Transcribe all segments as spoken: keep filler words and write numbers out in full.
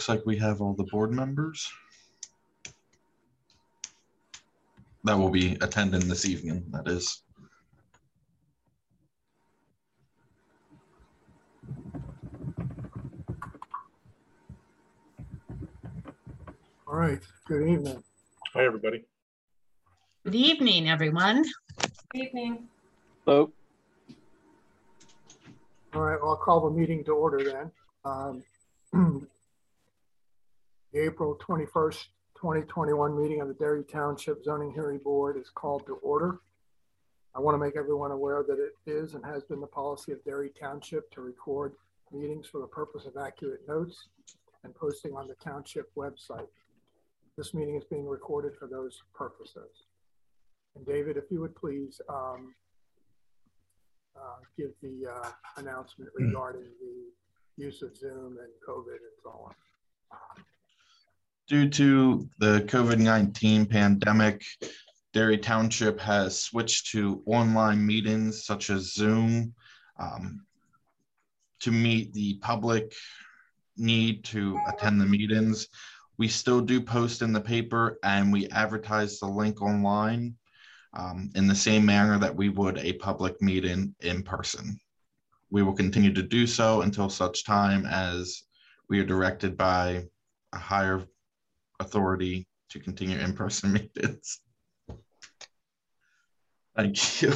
looks like we have all the board members that will be attending this evening, that is. All right, good evening. Hi, everybody. Good evening, everyone. Good evening. Hello. All right, well, I'll call the meeting to order then. Um, the April twenty-first, twenty twenty-one meeting of the Derry Township Zoning Hearing Board is called to order. I want to make everyone aware that it is and has been the policy of Derry Township to record meetings for the purpose of accurate notes and posting on the township website. This meeting is being recorded for those purposes. And David, if you would please um, uh, give the uh, announcement regarding the use of Zoom and COVID and so on. Due to the COVID nineteen pandemic, Derry Township has switched to online meetings such as Zoom um, to meet the public need to attend the meetings. We still do post in the paper and we advertise the link online um, in the same manner that we would a public meeting in person. We will continue to do so until such time as we are directed by a higher authority to continue in-person meetings. Thank you.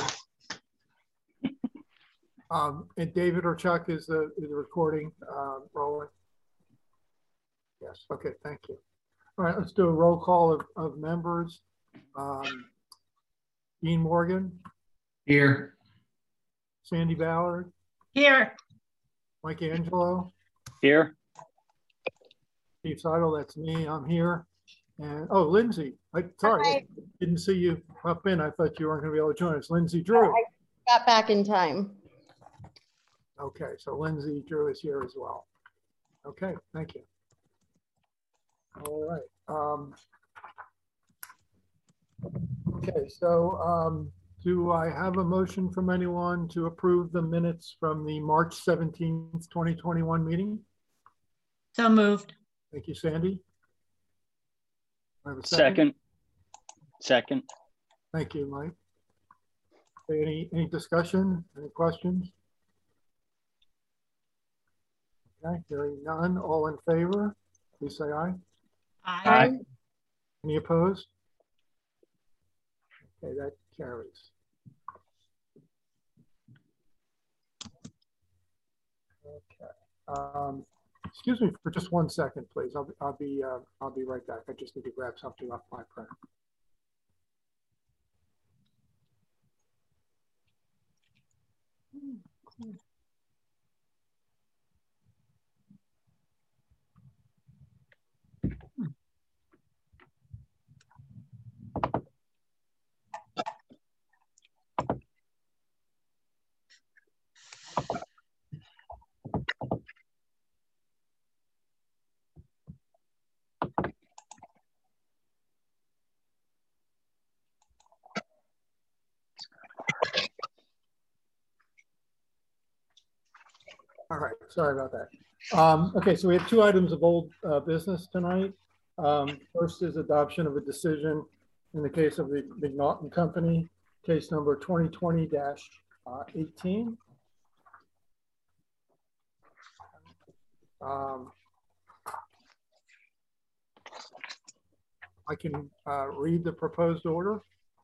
Um, and David or Chuck, is the, is the recording uh, rolling? Yes, okay, thank you. All right, let's do a roll call of, of members. Um, Dean Morgan. Here. Sandy Ballard. Here. Mike Angelo. Here. Steve Seidel, that's me, I'm here. And, oh, Lindsay, I, sorry, Hi. didn't see you pop in. I thought you weren't gonna be able to join us. Lindsay Drew. I got back in time. Okay, so Lindsay Drew is here as well. Okay, thank you. All right. Um, okay, so um, do I have a motion from anyone to approve the minutes from the March seventeenth, twenty twenty-one meeting? So moved. Thank you, Sandy. I have a Second. Second. Thank you, Mike. Okay, Any, any discussion, any questions? Okay, hearing none, all in favor, please say aye. Aye. Any opposed? Okay, that carries. Okay. Um, excuse me for just one second, please. I'll, I'll be uh, I'll be right back. I just need to grab something off my print. All right, sorry about that. Um, okay, so we have two items of old uh, business tonight. Um, first is adoption of a decision in the case of the McNaughton Company, case number twenty twenty dash eighteen. Um, I can uh, read the proposed order.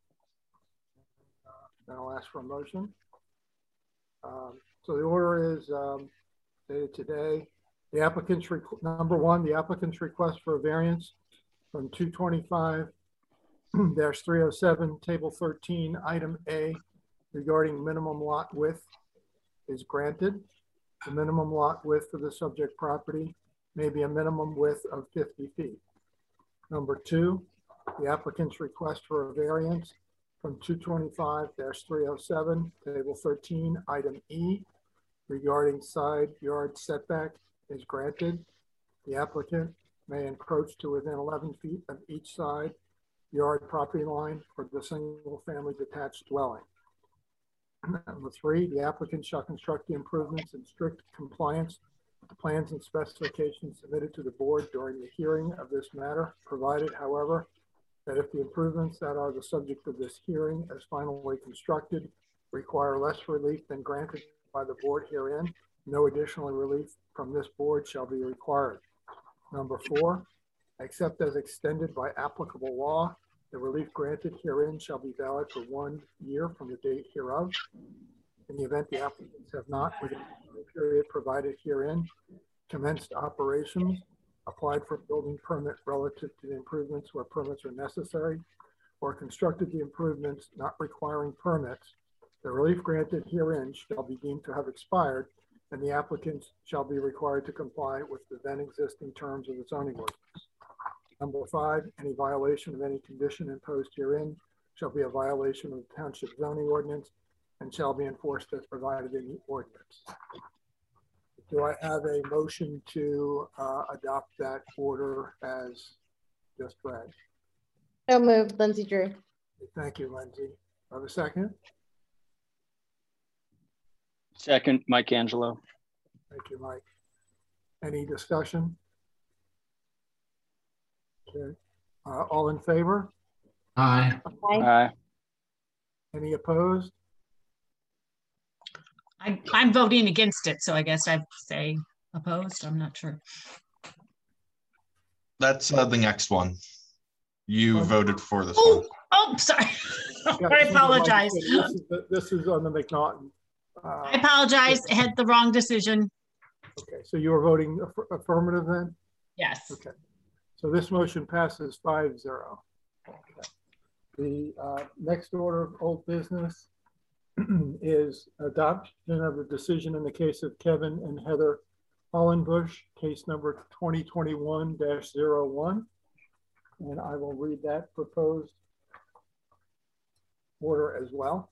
Then I'll ask for a motion. Um, so the order is um, dated today. The applicant's, number one, the applicant's request for a variance from two twenty-five dash three oh seven, table thirteen, item A, regarding minimum lot width is granted. The minimum lot width for the subject property may be a minimum width of fifty feet. Number two, the applicant's request for a variance from two twenty-five dash three oh seven, table thirteen, item E, regarding side yard setback is granted. The applicant may encroach to within eleven feet of each side yard property line for the single family detached dwelling. Number three, the applicant shall construct the improvements in strict compliance the plans and specifications submitted to the board during the hearing of this matter, provided, however, that if the improvements that are the subject of this hearing as finally constructed require less relief than granted by the board herein, no additional relief from this board shall be required. Number four, except as extended by applicable law, the relief granted herein shall be valid for one year from the date hereof. In the event the applicants have not, within the period provided herein, commenced operations, applied for a building permit relative to the improvements where permits are necessary, or constructed the improvements not requiring permits, the relief granted herein shall be deemed to have expired, and the applicants shall be required to comply with the then existing terms of the zoning ordinance. Number five, any violation of any condition imposed herein shall be a violation of the township zoning ordinance and shall be enforced as provided in the ordinance. Do I have a motion to uh, adopt that order as just read? So moved, Lindsay Drew. Thank you, Lindsay. Have a second? Second, Mike Angelo. Thank you, Mike. Any discussion? Okay. Uh, all in favor? Aye. Aye. Aye. Any opposed? I, I'm voting against it, so I guess I'd say opposed. I'm not sure. That's uh, the next one. You Oh. voted for this Oh, one. oh, sorry. Yeah, I apologize. This is, the- this is on the McNaughton. Uh, I apologize. I had the wrong decision. Okay, so you are voting aff- affirmative then? Yes. Okay, so this motion passes five zero. Okay. The uh, next order of old business is adoption of the decision in the case of Kevin and Heather Hollenbush, case number twenty twenty-one dash zero one. And I will read that proposed order as well.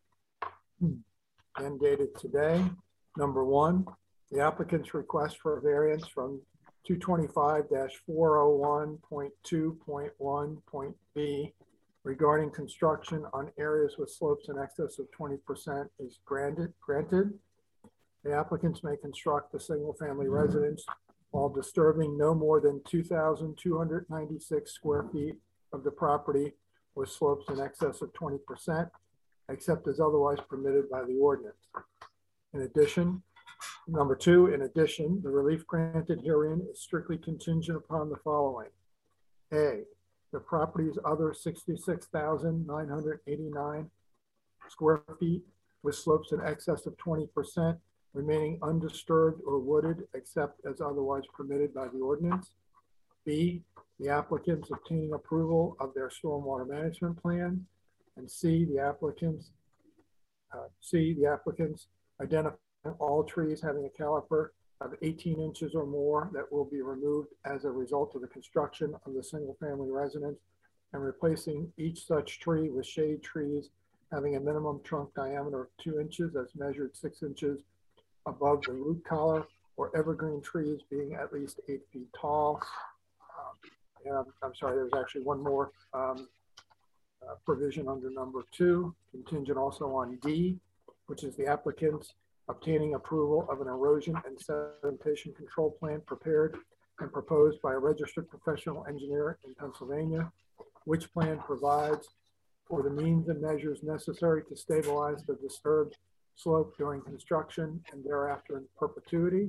And dated today. Number one, the applicant's request for a variance from two twenty-five dash four oh one point two point one point B regarding construction on areas with slopes in excess of twenty percent is granted. Granted, the applicants may construct a single-family residence while disturbing no more than two thousand two hundred ninety-six square feet of the property with slopes in excess of twenty percent, except as otherwise permitted by the ordinance. In addition, number two, in addition, the relief granted herein is strictly contingent upon the following. A, the property's other sixty-six thousand nine hundred eighty-nine square feet with slopes in excess of twenty percent remaining undisturbed or wooded except as otherwise permitted by the ordinance. B, the applicants obtaining approval of their stormwater management plan. And C, the applicants, uh, C, the applicants identify all trees having a caliper of eighteen inches or more that will be removed as a result of the construction of the single family residence and replacing each such tree with shade trees having a minimum trunk diameter of two inches as measured six inches above the root collar, or evergreen trees being at least eight feet tall. Um, and I'm, I'm sorry, there's actually one more um, uh, provision under number two, contingent also on D, which is the applicants obtaining approval of an erosion and sedimentation control plan prepared and proposed by a registered professional engineer in Pennsylvania, which plan provides for the means and measures necessary to stabilize the disturbed slope during construction and thereafter in perpetuity.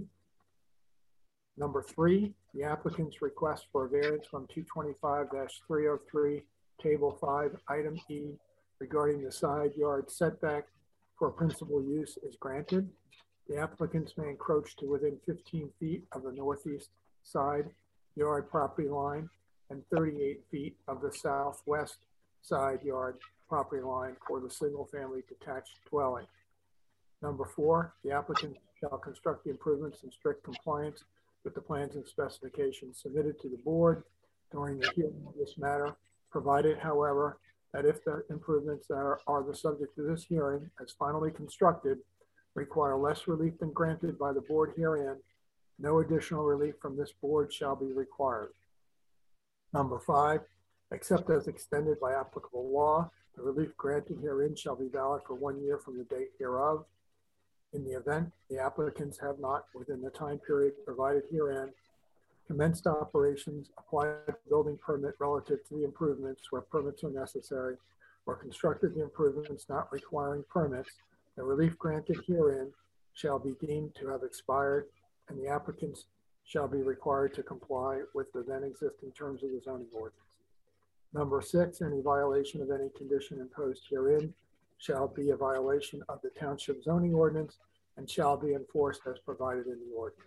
Number three, the applicant's request for a variance from two twenty-five dash three oh three, table five, item E, regarding the side yard setback for principal use is granted. The applicants may encroach to within fifteen feet of the northeast side yard property line and thirty-eight feet of the southwest side yard property line for the single family detached dwelling. Number four, the applicant shall construct the improvements in strict compliance with the plans and specifications submitted to the board during the hearing of this matter, provided, however, that if the improvements that are, are the subject of this hearing as finally constructed require less relief than granted by the board herein, no additional relief from this board shall be required. Number five, except as extended by applicable law, the relief granted herein shall be valid for one year from the date hereof. In the event the applicants have not, within the time period provided herein, commenced operations, applied for building permit relative to the improvements where permits are necessary, or constructed the improvements not requiring permits, the relief granted herein shall be deemed to have expired, and the applicants shall be required to comply with the then existing terms of the zoning ordinance. Number six, any violation of any condition imposed herein shall be a violation of the township zoning ordinance and shall be enforced as provided in the ordinance.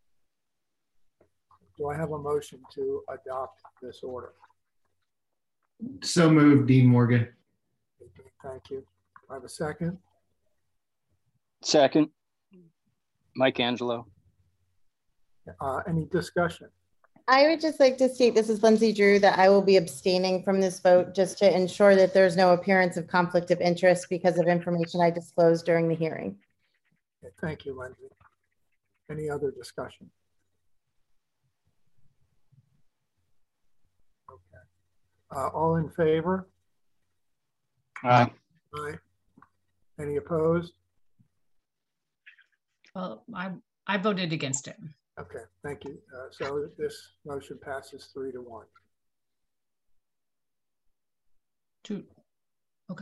Do I have a motion to adopt this order? So moved, Dean Morgan. Thank you. I have a second. Second, Mike Angelo. Uh, any discussion? I would just like to state, this is Lindsay Drew, that I will be abstaining from this vote just to ensure that there's no appearance of conflict of interest because of information I disclosed during the hearing. Okay, thank you, Lindsay. Any other discussion? Okay. Uh, all in favor? Aye. Aye. Any opposed? Well, I, I voted against it. Okay, thank you. Uh, so this motion passes three to one. Two. Okay.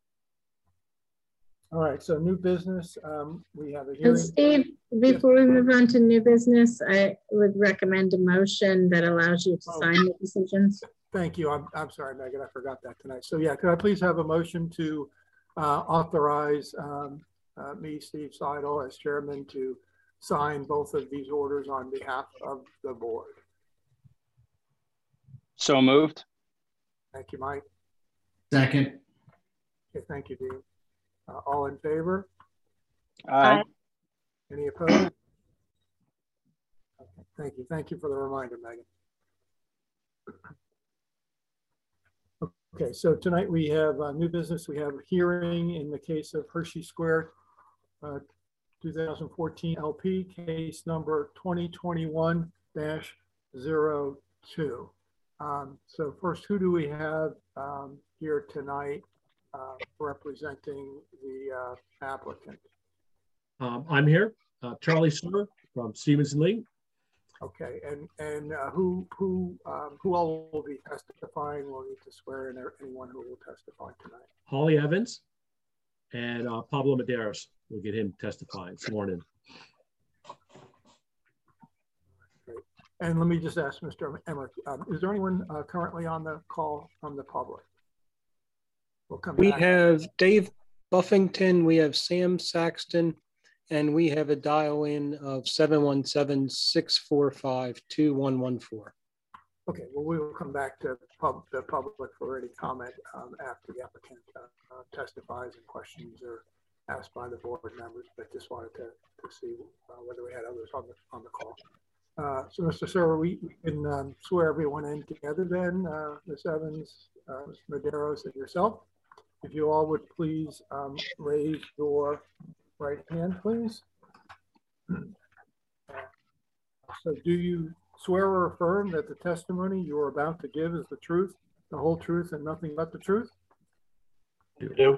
All right, so new business, um, we have a And hearing. Steve, before we move on to new business, I would recommend a motion that allows you to Oh. sign the decisions. Thank you. I'm, I'm sorry, Megan, I forgot that tonight. So yeah, could I please have a motion to uh, authorize um, uh, me, Steve Seidel, as chairman to sign both of these orders on behalf of the board? So moved. Thank you, Mike. Second. Okay, thank you, Dean. Uh, all in favor? Aye. Any opposed? Okay, thank you. Thank you for the reminder, Megan. Okay, so tonight we have uh, new business. We have a hearing in the case of Hershey Square uh, two thousand fourteen L P, case number twenty twenty-one dash zero two. Um, so first, who do we have um, here tonight uh, representing the uh, applicant? Um, I'm here, uh, Charlie Summer from Stevens and Lee. Okay, and and uh, who who um, who all will be testifying? We'll need to swear in anyone who will testify tonight. Holly Evans and uh, Pablo Medeiros. We'll get him testifying, sworn in. Great. And let me just ask Mister Emmerich, um, is there anyone uh, currently on the call from the public? We'll come We back. have Dave Buffington, we have Sam Saxton, and we have a dial in of seven one seven, six four five, two one one four. Okay, well, we will come back to pub, the public for any comment um, after the applicant uh, uh, testifies and questions are asked by the board members, but just wanted to, to see uh, whether we had others on the on the call. Uh, so, Mister Server, we, we can um, swear everyone in together then, uh, Miz Evans, uh, Mister Medeiros, and yourself. If you all would please um, raise your right hand, please. So do you swear or affirm that the testimony you are about to give is the truth, the whole truth, and nothing but the truth? Do.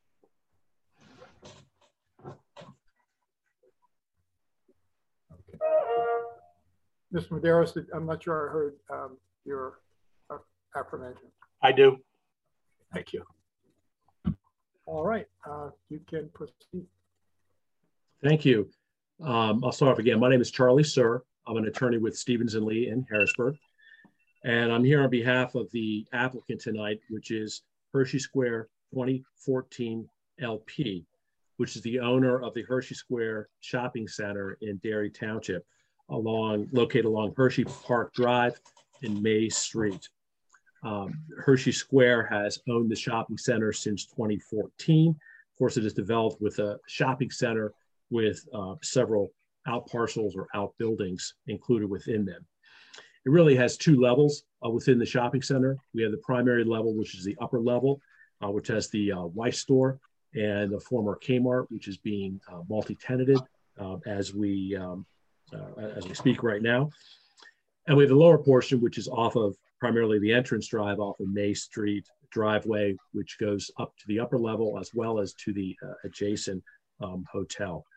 Okay. Mister Medeiros, I'm not sure I heard um, your uh, affirmation. I do. Thank you. All right, uh, you can proceed. Thank you. Um, I'll start off again. My name is Charlie Sir. I'm an attorney with Stevens and Lee in Harrisburg. And I'm here on behalf of the applicant tonight, which is Hershey Square twenty fourteen L P, which is the owner of the Hershey Square Shopping Center in Derry Township, along located along Hershey Park Drive in May Street. Um, Hershey Square has owned the shopping center since twenty fourteen. Of course, it is developed with a shopping center with uh, several out parcels or outbuildings included within them. It really has two levels uh, within the shopping center. We have the primary level, which is the upper level, uh, which has the uh, Weiss store and the former Kmart, which is being uh, multi-tenanted uh, as we um, uh, as we speak right now. And we have the lower portion, which is off of primarily the entrance drive off of May Street driveway, which goes up to the upper level as well as to the uh, adjacent um, hotel.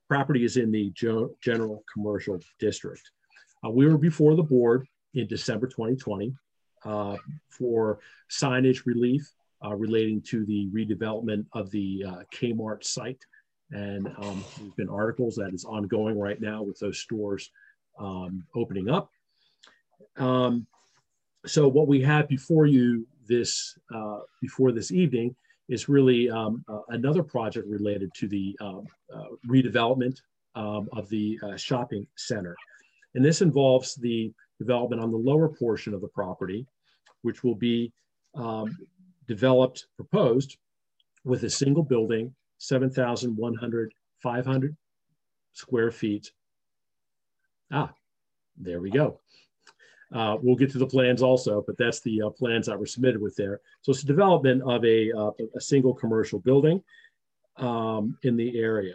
property is in the jo- general commercial district. Uh, we were before the board in December twenty twenty uh, for signage relief uh, relating to the redevelopment of the uh, Kmart site. And um, there's been articles that is ongoing right now with those stores um, opening up. Um, so what we have before you this uh, before this evening is really um, uh, another project related to the um, uh, redevelopment um, of the uh, shopping center. And this involves the development on the lower portion of the property, which will be um, developed, proposed with a single building, seven thousand one hundred, five hundred square feet. Ah, there we go. Uh, we'll get to the plans also, but that's the uh, plans that were submitted with there. So it's a development of a, uh, a single commercial building um, in the area.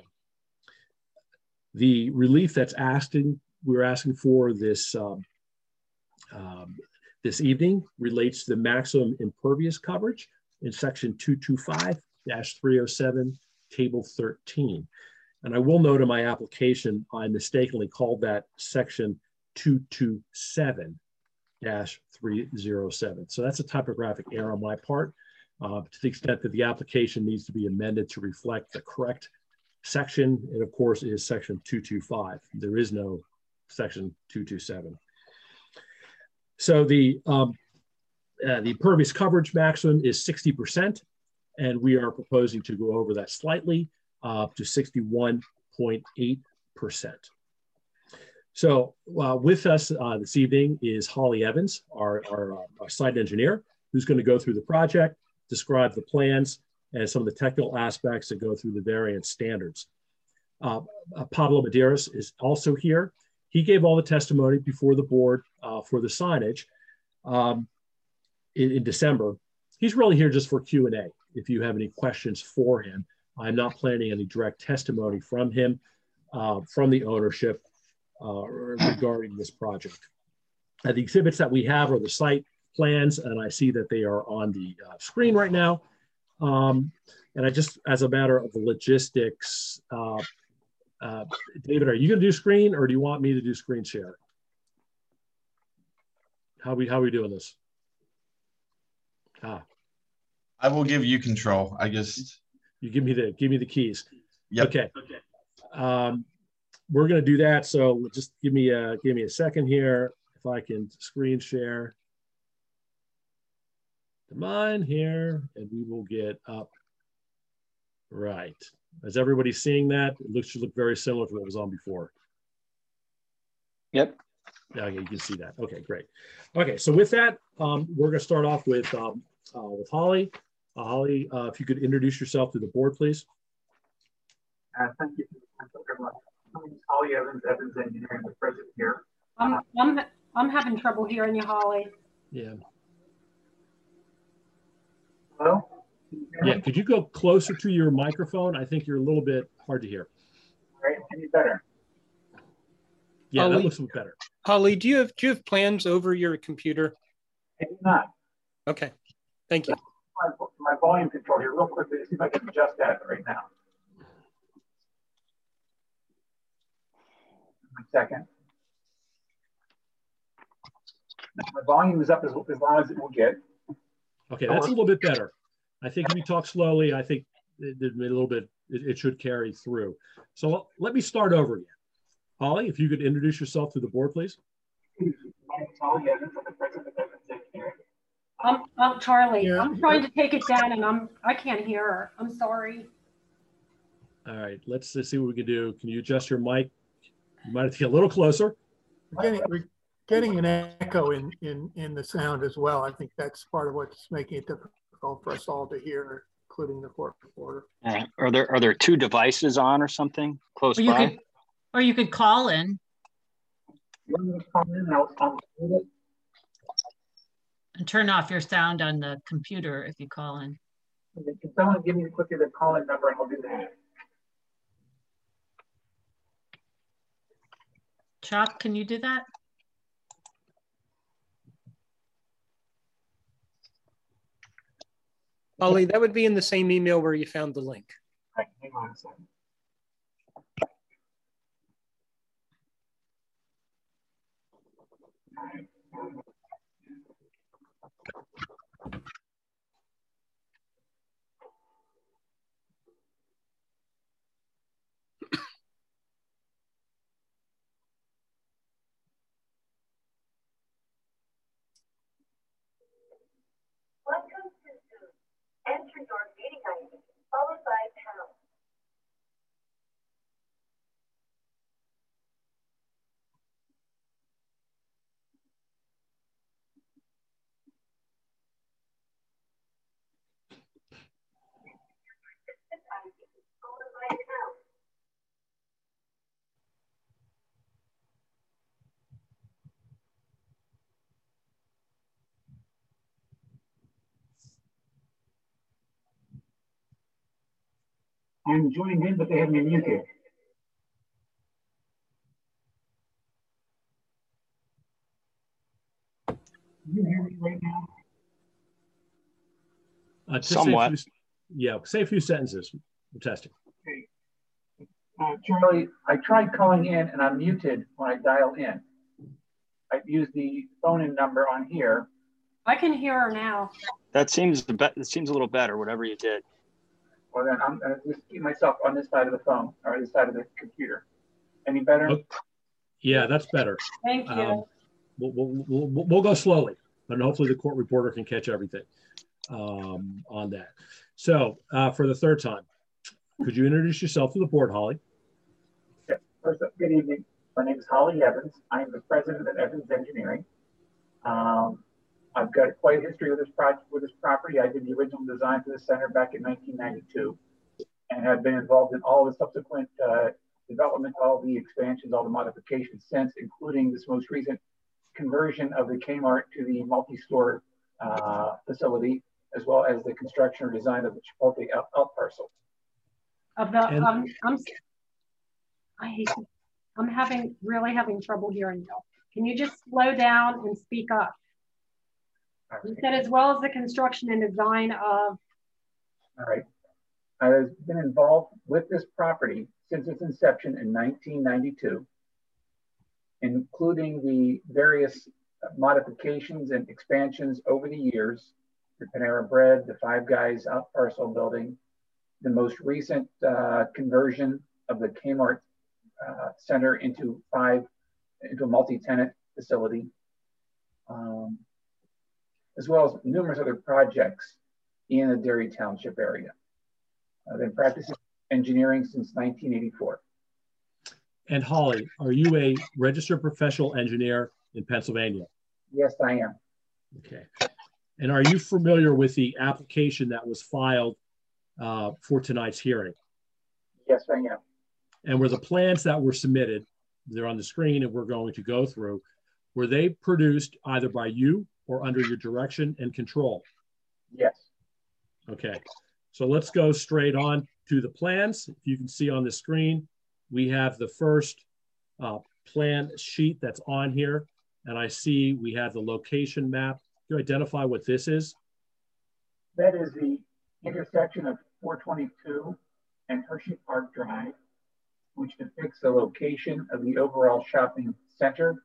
The relief that's asking, we're asking for this um, um, this evening relates to the maximum impervious coverage in section two twenty-five dash three oh seven, table thirteen. And I will note in my application, I mistakenly called that section two twenty-seven dash three oh seven. So that's a typographic error on my part. Uh, to the extent that the application needs to be amended to reflect the correct section, it of course is section two twenty-five. There is no section two twenty-seven. So the, um, uh, the impervious coverage maximum is sixty percent, and we are proposing to go over that slightly uh, to sixty-one point eight percent. So uh, with us uh, this evening is Holly Evans, our, our, uh, our site engineer, who's going to go through the project, describe the plans, and some of the technical aspects that go through the variance standards. Uh, uh, Pablo Medeiros is also here. He gave all the testimony before the board uh, for the signage um, in, in December. He's really here just for Q and A. If you have any questions for him, I'm not planning any direct testimony from him, uh, from the ownership uh, regarding this project. Uh, the exhibits that we have are the site plans, and I see that they are on the uh, screen right now. Um, and I just, as a matter of the logistics, uh, uh, David, are you going to do screen, or do you want me to do screen share? How we how are we doing this? Ah, I will give you control. I just you give me the give me the keys. Yep. Okay. Um, we're going to do that. So just give me a give me a second here. If I can screen share to mine here, and we will get up. Right. Is everybody seeing that? It looks should look very similar to what was on before. Yep. Yeah, okay, you can see that. Okay, great. Okay, so with that, um, we're going to start off with um, uh, with Holly. Uh, Holly, uh, if you could introduce yourself to the board, please. Uh, thank you. My name is Holly Evans, Evans Engineering, the president here. I'm, I'm, I'm having trouble hearing you, Holly. Yeah. Hello? Yeah, could you go closer to your microphone? I think you're a little bit hard to hear. All right, any better? Yeah, Holly, that looks a little better. Holly, do you have do you have plans over your computer? I do not. Okay, thank you. My, my volume control here real quickly to see if I can adjust that right now. One second. My volume is up as, as loud as it will get. Okay, that's a little bit better. I think if you talk slowly, I think it, it, a little bit, it, it should carry through. So let me start over again. Holly, if you could introduce yourself to the board, please. My name is Holly Evans, I'm the president of Evans Engineering. I'm, I'm Charlie. Yeah. I'm trying to take it down and I'm, I can't hear her. I'm sorry. All right, let's, let's see what we can do. Can you adjust your mic? You might have to get a little closer. We're getting, we're getting an echo in, in, in the sound as well. I think that's part of what's making it difficult for us all to hear, including the court reporter. Uh, are there are there two devices on or something close Or you by? could, or you could call in You want me to come in and I'll, I'll do it? and turn off your sound on the computer if you call in. Can someone give me quickly the call-in number and I'll do that? Chuck, can you do that? Holly, that would be in the same email where you found the link. All right, hang on a second. Welcome to Zoom. Enter your meeting I D followed by pound. I D followed by pound. I'm joined in, but they have me muted. Can you hear me right now? Uh, just Somewhat. Say a few, yeah, say a few sentences. We're testing. Okay. Uh, Charlie, I tried calling in and I'm muted when I dial in. I used the phone-in number on here. I can hear her now. That seems the be- it seems a little better, whatever you did. Well, then I'm going to just keep myself on this side of the phone or this side of the computer. Any better? Okay. Yeah, that's better. Thank you. Um, we'll, we'll, we'll, we'll go slowly, but hopefully the court reporter can catch everything um, on that. So uh, for the third time, could you introduce yourself to the board, Holly? Yeah. First, good evening. My name is Holly Evans. I am the president of Evans Engineering. Um, I've got quite a history with this project, with this property. I did the original design for the center back in nineteen ninety-two, and have been involved in all the subsequent uh, development, all the expansions, all the modifications since, including this most recent conversion of the Kmart to the multi-store uh, facility, as well as the construction or design of the Chipotle out, out parcel. Of the, And- um, I'm, I hate, it. I'm having, really having trouble hearing you. Can you just slow down and speak up? You said as well as the construction and design of. All right. I've been involved with this property since its inception in nineteen ninety-two, including the various modifications and expansions over the years, the Panera Bread, the Five Guys out parcel building, the most recent uh, conversion of the Kmart uh, center into five, into a multi-tenant facility, um, as well as numerous other projects in the Derry Township area. I've been practicing engineering since nineteen eighty-four. And Holly, are you a registered professional engineer in Pennsylvania? Yes, I am. Okay. And are you familiar with the application that was filed uh, for tonight's hearing? Yes, I am. And were the plans that were submitted, they're on the screen and we're going to go through, were they produced either by you or under your direction and control? Yes. Okay. So let's go straight on to the plans. If you can see on the screen, we have the first uh, plan sheet that's on here. And I see we have the location map. Can you identify what this is? That is the intersection of four twenty-two and Hershey Park Drive, which depicts the location of the overall shopping center.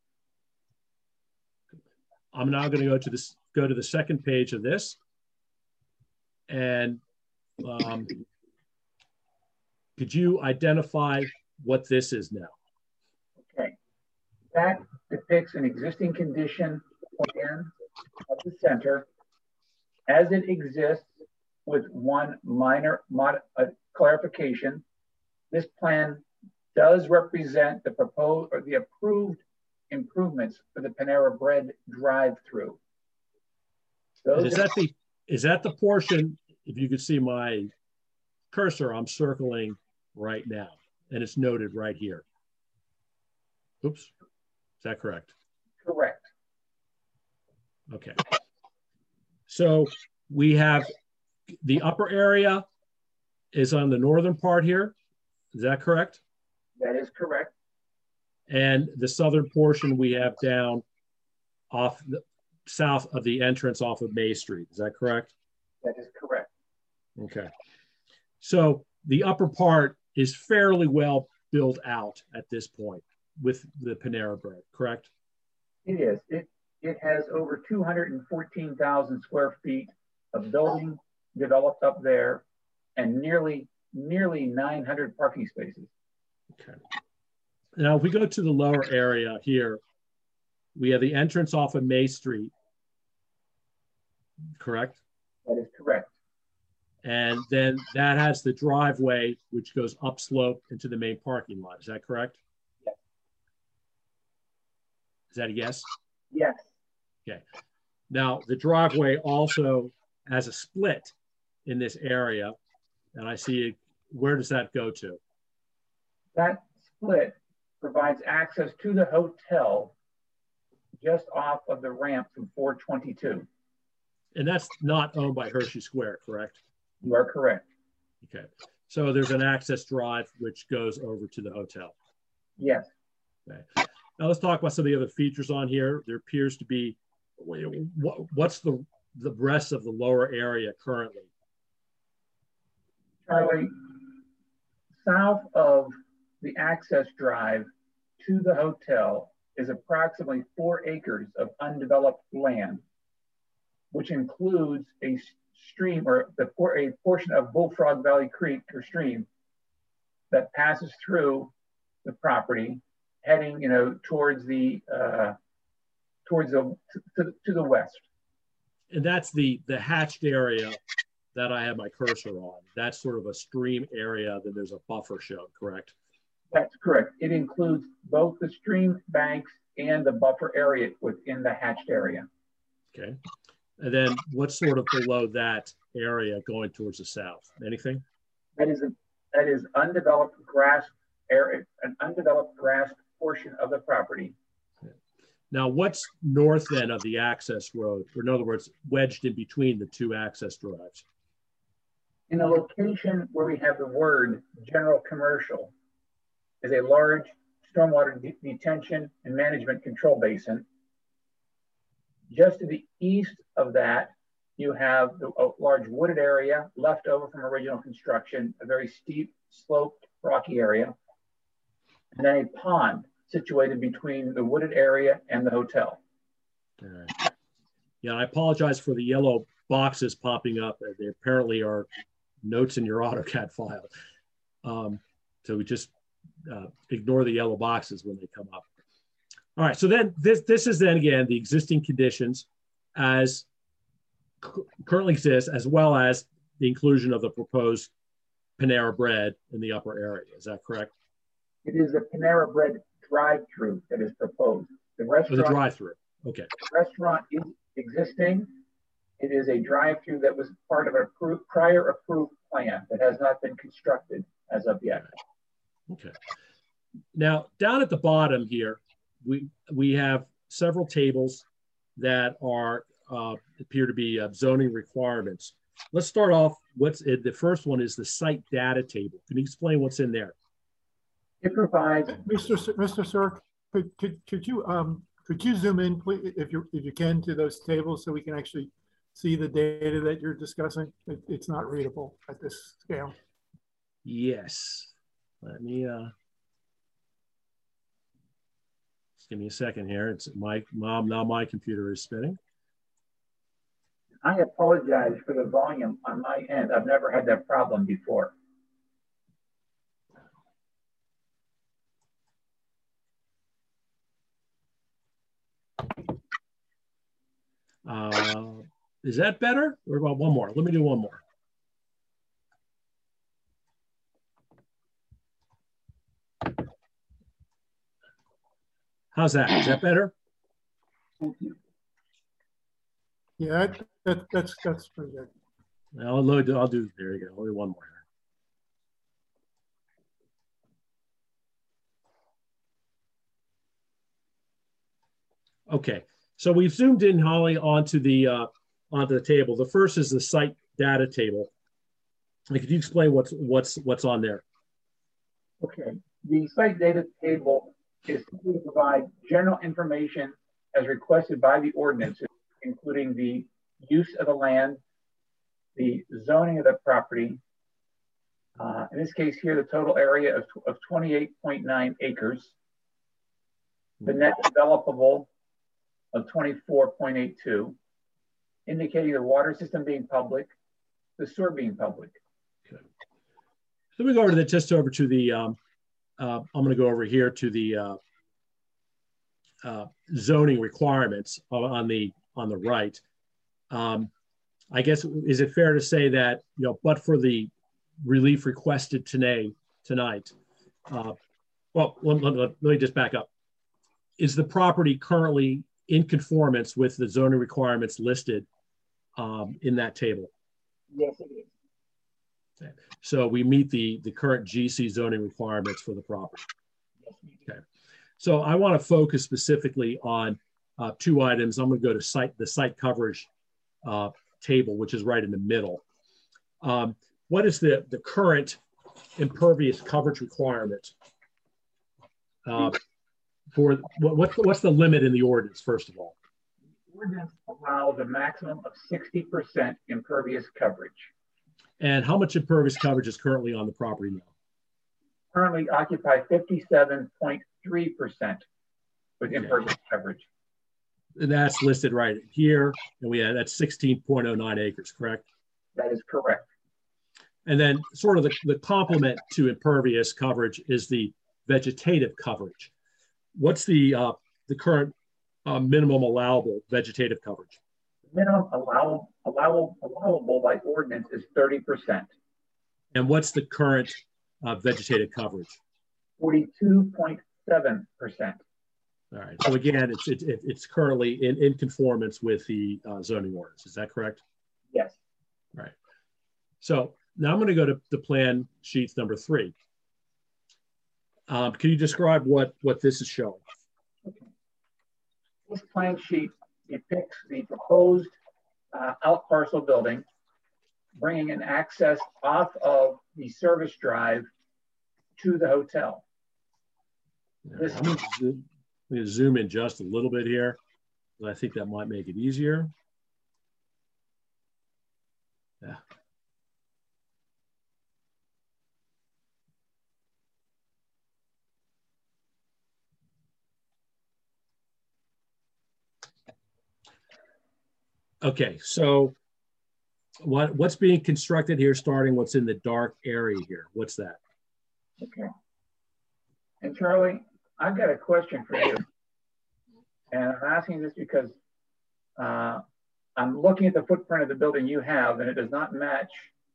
I'm now going to go to this, go to the second page of this. And um, could you identify what this is now? Okay. That depicts an existing condition plan of the center as it exists, with one minor mod uh, clarification. This plan does represent the proposed or the approved improvements for the Panera Bread drive-through. Is that the is that the portion? If you could see my cursor, I'm circling right now, and it's noted right here. Oops, is that correct? Correct. Okay. So we have the upper area is on the northern part here. Is that correct? That is correct. And the southern portion we have down off the south of the entrance off of May Street. Is that correct? That is correct. Okay. So the upper part is fairly well built out at this point with the Panera Bread, correct? It is. It, it has over two hundred fourteen thousand square feet of building developed up there and nearly, nearly nine hundred parking spaces. Okay. Now, if we go to the lower area here, we have the entrance off of May Street, correct? That is correct. And then that has the driveway, which goes upslope into the main parking lot. Is that correct? Yes. Is that a yes? Yes. Okay. Now, the driveway also has a split in this area. And I see, where does that go to? That split provides access to the hotel just off of the ramp from four twenty-two. And that's not owned by Hershey Square, correct? You are correct. Okay. So there's an access drive which goes over to the hotel. Yes. Okay. Now let's talk about some of the other features on here. There appears to be, what, what's the, the rest of the lower area currently? Charlie, south of the access drive to the hotel is approximately four acres of undeveloped land, which includes a stream or the, a portion of Bullfrog Valley Creek or stream that passes through the property, heading, you know, towards the uh, towards the to, to the west. And that's the the hatched area that I have my cursor on. That's sort of a stream area. Then there's a buffer shown, correct? That's correct. It includes both the stream banks and the buffer area within the hatched area. Okay. And then what's sort of below that area going towards the south? Anything? That is a, that is undeveloped grass area, an undeveloped grass portion of the property. Okay. Now, what's north then of the access road, or in other words, wedged in between the two access drives? In a location where we have the word general commercial is a large stormwater de detention and management control basin. Just to the east of that, you have the, a large wooded area left over from original construction, a very steep, sloped, rocky area, and then a pond situated between the wooded area and the hotel. All right. Yeah, I apologize for the yellow boxes popping up. They apparently are notes in your AutoCAD file. Um, so we just uh, ignore the yellow boxes when they come up. All right, so then this, this is then again the existing conditions as currently exist, as well as the inclusion of the proposed Panera Bread in the upper area. Is that correct? It is the Panera Bread drive-through that is proposed. The restaurant, oh, the drive-through. Okay. The restaurant is existing. It is a drive-through that was part of a approved, prior approved plan that has not been constructed as of yet. Okay. Now, down at the bottom here, we we have several tables that are uh, appear to be uh, zoning requirements. Let's start off. What's it, the first one is the site data table. Can you explain what's in there? It provides, Mister S Mister Sir, could could could you um could you zoom in, please, if you if you can, to those tables so we can actually see the data that you're discussing? It, it's not readable at this scale. Yes. Let me. Uh, just give me a second here. It's my mom. Now my computer is spinning. I apologize for the volume on my end. I've never had that problem before. Uh, is that better? Or about one more? Let me do one more. How's that? Is that better? Thank you. Yeah, that, that, that's that's pretty good. I'll load. I'll do. There you go. Only one more. Okay, so we've zoomed in, Holly, onto the uh, onto the table. The first is the site data table. And could you explain what's what's what's on there? Okay, the site data table is to provide general information as requested by the ordinances, including the use of the land, the zoning of the property. Uh, in this case here, the total area of, of twenty-eight point nine acres, the net developable of twenty-four point eight two, indicating the water system being public, the sewer being public. Okay. So we go over to the, just over to the, um, uh, I'm going to go over here to the uh, uh, zoning requirements on the, on the right. Um, I guess, is it fair to say that, you know, but for the relief requested today, tonight, uh, well, let, let, let me just back up. Is the property currently in conformance with the zoning requirements listed um, in that table? Yes, it is. Okay. So we meet the, the current G C zoning requirements for the property. Okay. So I want to focus specifically on uh, two items. I'm going to go to site, the site coverage uh, table, which is right in the middle. Um, what is the, the current impervious coverage requirement uh, for what, what, what's the limit in the ordinance, first of all? The ordinance allows a maximum of sixty percent impervious coverage. And how much impervious coverage is currently on the property now? Currently occupy fifty-seven point three percent with Okay. impervious coverage. And that's listed right here, and we have that's sixteen point oh nine acres, correct? That is correct. And then sort of the, the complement to impervious coverage is the vegetative coverage. What's the uh, the current uh, minimum allowable vegetative coverage? Minimum allowable, allowable, allowable by ordinance is thirty percent. And what's the current uh, vegetative coverage? forty-two point seven percent. All right. So again, it's it, it, it's currently in, in conformance with the uh, zoning ordinance. Is that correct? Yes. Right. So now I'm going to go to the plan sheets number three. Um, can you describe what what this is showing? Okay. This plan sheet depicts the proposed uh, out parcel building, bringing an access off of the service drive to the hotel. This I'm going to zoom, I'm going to zoom in just a little bit here. I think that might make it easier. Yeah. Okay, so what what's being constructed here, starting what's in the dark area here? What's that? Okay. And Charlie, I've got a question for you. And I'm asking this because uh, I'm looking at the footprint of the building you have, and it does not match.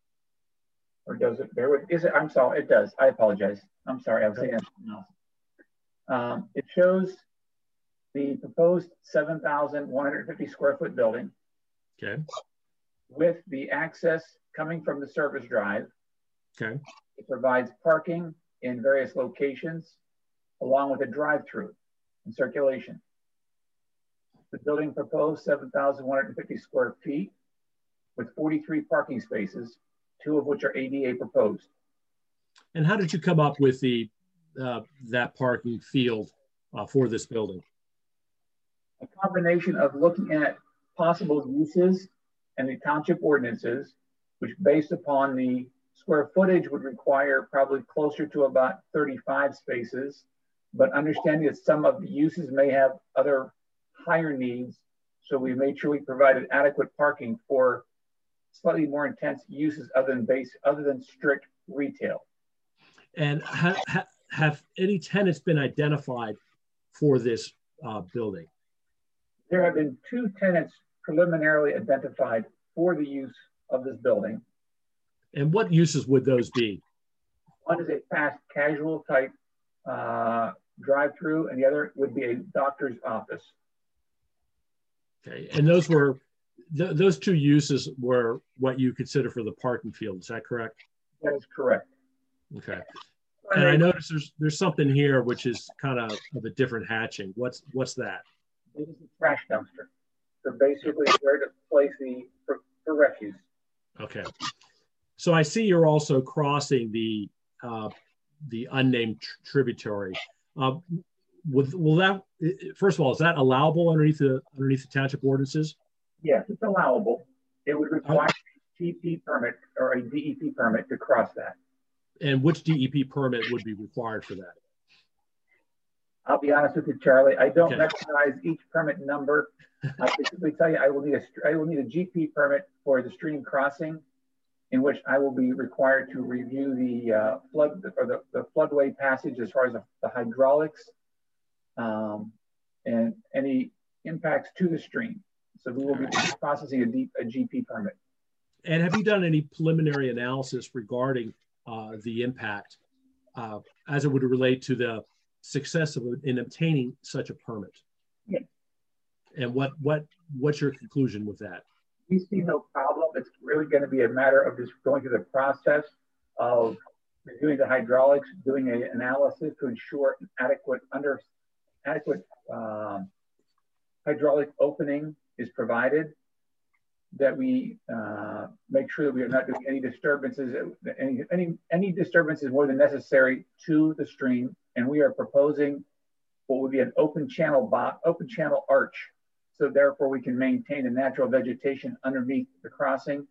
Or does it? Bear with, is it? I'm sorry, it does. I apologize. I'm sorry, I was saying something else. Um, it shows the proposed seven thousand one hundred fifty square foot building. Okay. With the access coming from the service drive. Okay. It provides parking in various locations, along with a drive-through and circulation. The building proposed seven thousand one hundred fifty square feet with forty-three parking spaces, two of which are A D A proposed. And how did you come up with the uh, that parking field uh, for this building? A combination of looking at possible uses and the township ordinances, which based upon the square footage would require probably closer to about thirty-five spaces, but understanding that some of the uses may have other higher needs. So we made sure we provided adequate parking for slightly more intense uses other than base, other than strict retail. And ha ha have any tenants been identified for this uh, building? There have been two tenants preliminarily identified for the use of this building. And what uses would those be? One is a fast casual type uh, drive-through, and the other would be a doctor's office. Okay, and those were, th those two uses were what you consider for the parking field, is that correct? That is correct. Okay. And I notice there's there's something here which is kind of of a different hatching. What's what's that? It is a trash dumpster. So basically where to place the, for, for refuse. Okay. So I see you're also crossing the uh, the unnamed tr tributary. Uh, will, will that, first of all, is that allowable underneath the underneath the township ordinances? Yes, it's allowable. It would require a D E P permit or a D E P permit to cross that. And which D E P permit would be required for that? I'll be honest with you, Charlie. I don't Okay. recognize each permit number. I can simply tell you, I will need a I will need a G P permit for the stream crossing, in which I will be required to review the uh, flood or the, the floodway passage as far as the, the hydraulics um, and any impacts to the stream. So we will be processing a, deep, a G P permit. And have you done any preliminary analysis regarding uh, the impact uh, as it would relate to the success of in obtaining such a permit? Yeah. And what what what's your conclusion with that? We see no problem. It's really going to be a matter of just going through the process of reviewing the hydraulics, doing an analysis to ensure an adequate under adequate um, hydraulic opening is provided, that we uh, make sure that we are not doing any disturbances, any, any, any disturbances more than necessary to the stream. And we are proposing what would be an open channel box, open channel arch. So therefore we can maintain the natural vegetation underneath the crossing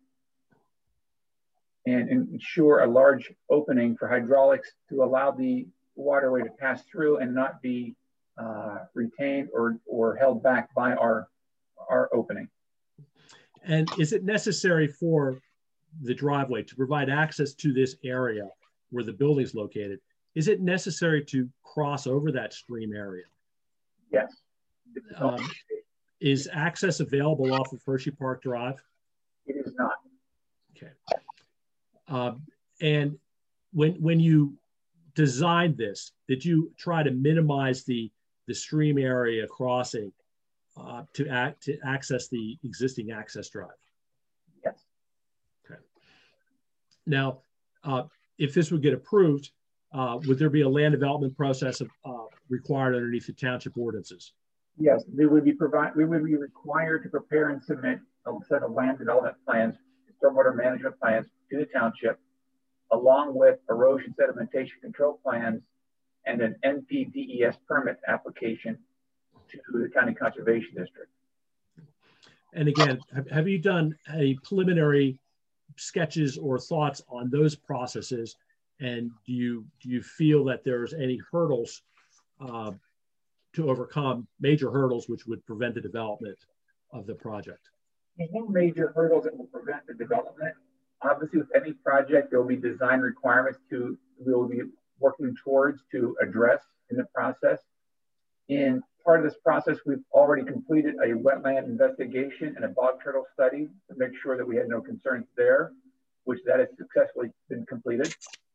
and ensure a large opening for hydraulics to allow the waterway to pass through and not be uh, retained or, or held back by our, our opening. And is it necessary for the driveway to provide access to this area where the building is located? Is it necessary to cross over that stream area? Yes. Um, is access available off of Hershey Park Drive? It is not. Okay. Um, and when when you designed this, did you try to minimize the the stream area crossing uh, to act to access the existing access drive? Yes. Okay. Now, uh, if this would get approved, uh, would there be a land development process of, uh, required underneath the township ordinances? Yes, we would be provide we would be required to prepare and submit a set of land development plans, stormwater management plans to the township, along with erosion sedimentation control plans and an N P D E S permit application to the County Conservation District. And again, have, have you done a preliminary sketches or thoughts on those processes? And do you do you feel that there's any hurdles uh, to overcome, major hurdles which would prevent the development of the project? There's no major hurdles that will prevent the development. Obviously, with any project, there will be design requirements to we will be working towards to address in the process. In part of this process, we've already completed a wetland investigation and a bog turtle study to make sure that we had no concerns there, which that has successfully been completed.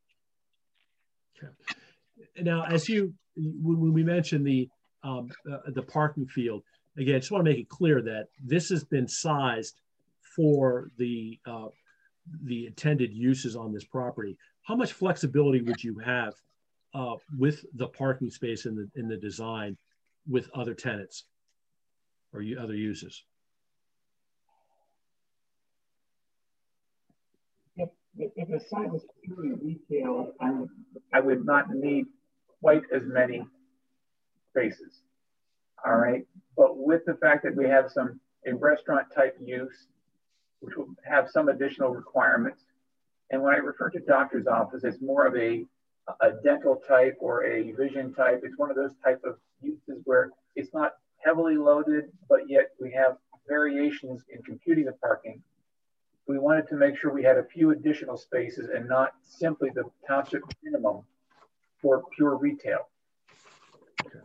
Okay. Now, as you, when we mentioned the um, uh, the parking field, again, I just want to make it clear that this has been sized for the uh, the intended uses on this property. How much flexibility would you have uh, with the parking space in the in the design with other tenants or you, other uses? If, if the site was purely retail, I would, I would not need quite as many spaces. All right. But with the fact that we have some a restaurant type use, which will have some additional requirements. And when I refer to doctor's office, it's more of a, a dental type or a vision type. It's one of those type of uses where it's not heavily loaded, but yet we have variations in computing the parking. We wanted to make sure we had a few additional spaces and not simply the township minimum for pure retail. Okay.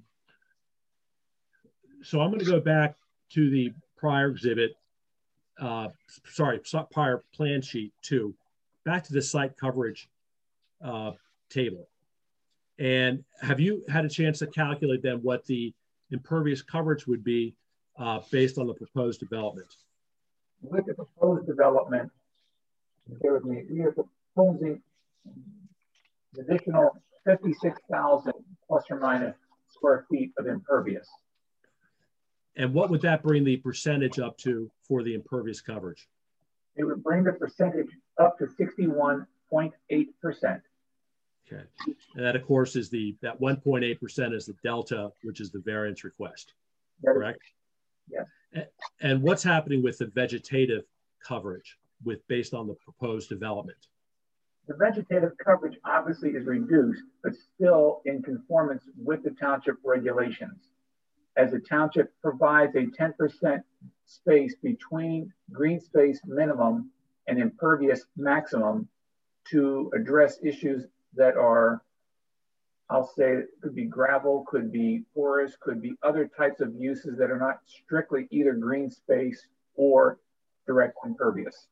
So I'm going to go back to the prior exhibit, uh, sorry, prior plan sheet two, back to the site coverage uh, table. And have you had a chance to calculate then what the impervious coverage would be uh, based on the proposed development? With the proposed development, bear with me, we are proposing an additional fifty-six thousand plus or minus square feet of impervious. And what would that bring the percentage up to for the impervious coverage? It would bring the percentage up to sixty-one point eight percent. Okay. And that, of course, is the, that one point eight percent is the delta, which is the variance request, correct? Yes. And, and what's happening with the vegetative coverage with based on the proposed development? The vegetative coverage obviously is reduced, but still in conformance with the township regulations, as the township provides a ten percent space between green space minimum and impervious maximum to address issues that are, I'll say, it could be gravel, could be forest, could be other types of uses that are not strictly either green space or direct impervious.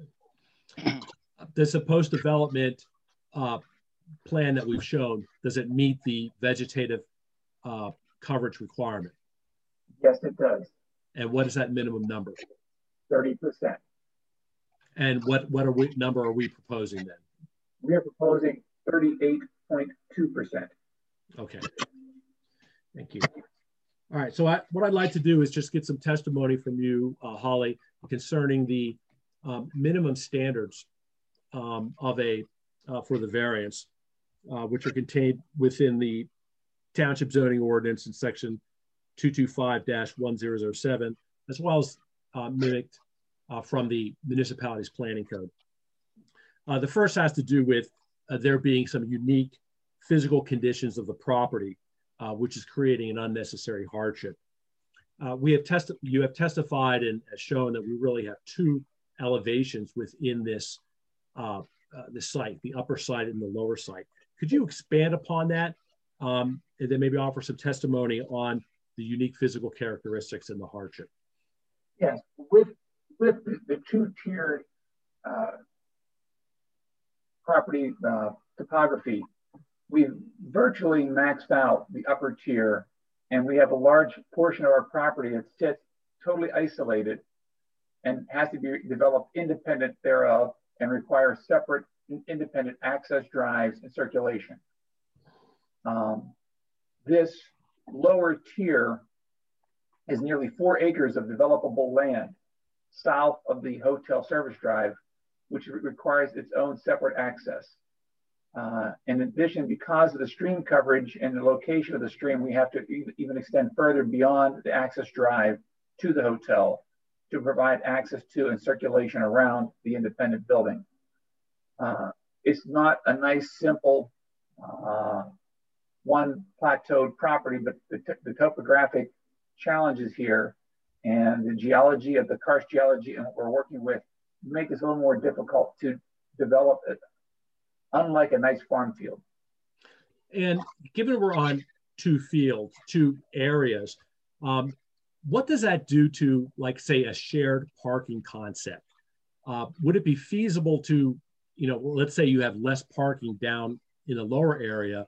Does the post-development uh, plan that we've shown, does it meet the vegetative uh, coverage requirement? Yes, it does. And what is that minimum number? thirty percent. And what, what are we, number are we proposing then? We are proposing thirty-eight point two percent. Okay, thank you. All right, so I, what I'd like to do is just get some testimony from you, uh, Holly, concerning the um, minimum standards um, of a, uh, for the variance, uh, which are contained within the Township Zoning Ordinance in section two twenty-five dash one thousand seven, as well as uh, mimicked uh, from the municipality's planning code. Uh, the first has to do with uh, there being some unique physical conditions of the property, uh, which is creating an unnecessary hardship. Uh, we have tested, you have testified and shown that we really have two elevations within this, uh, uh, this site, the upper site and the lower site. Could you expand upon that um, and then maybe offer some testimony on the unique physical characteristics and the hardship? Yes, with, with the two-tiered uh, property uh, topography, we've virtually maxed out the upper tier, and we have a large portion of our property that sits totally isolated and has to be developed independent thereof and requires separate independent access drives and circulation. Um, this lower tier is nearly four acres of developable land south of the hotel service drive, which requires its own separate access. Uh, in addition, because of the stream coverage and the location of the stream, we have to even extend further beyond the access drive to the hotel to provide access to and circulation around the independent building. Uh, it's not a nice, simple, uh, one plateaued property, but the, the topographic challenges here and the geology of the karst geology and what we're working with make this a little more difficult to develop it, unlike a nice farm field. And given we're on two fields, two areas, um, what does that do to, like, say, a shared parking concept? Uh, would it be feasible to, you know, let's say you have less parking down in the lower area,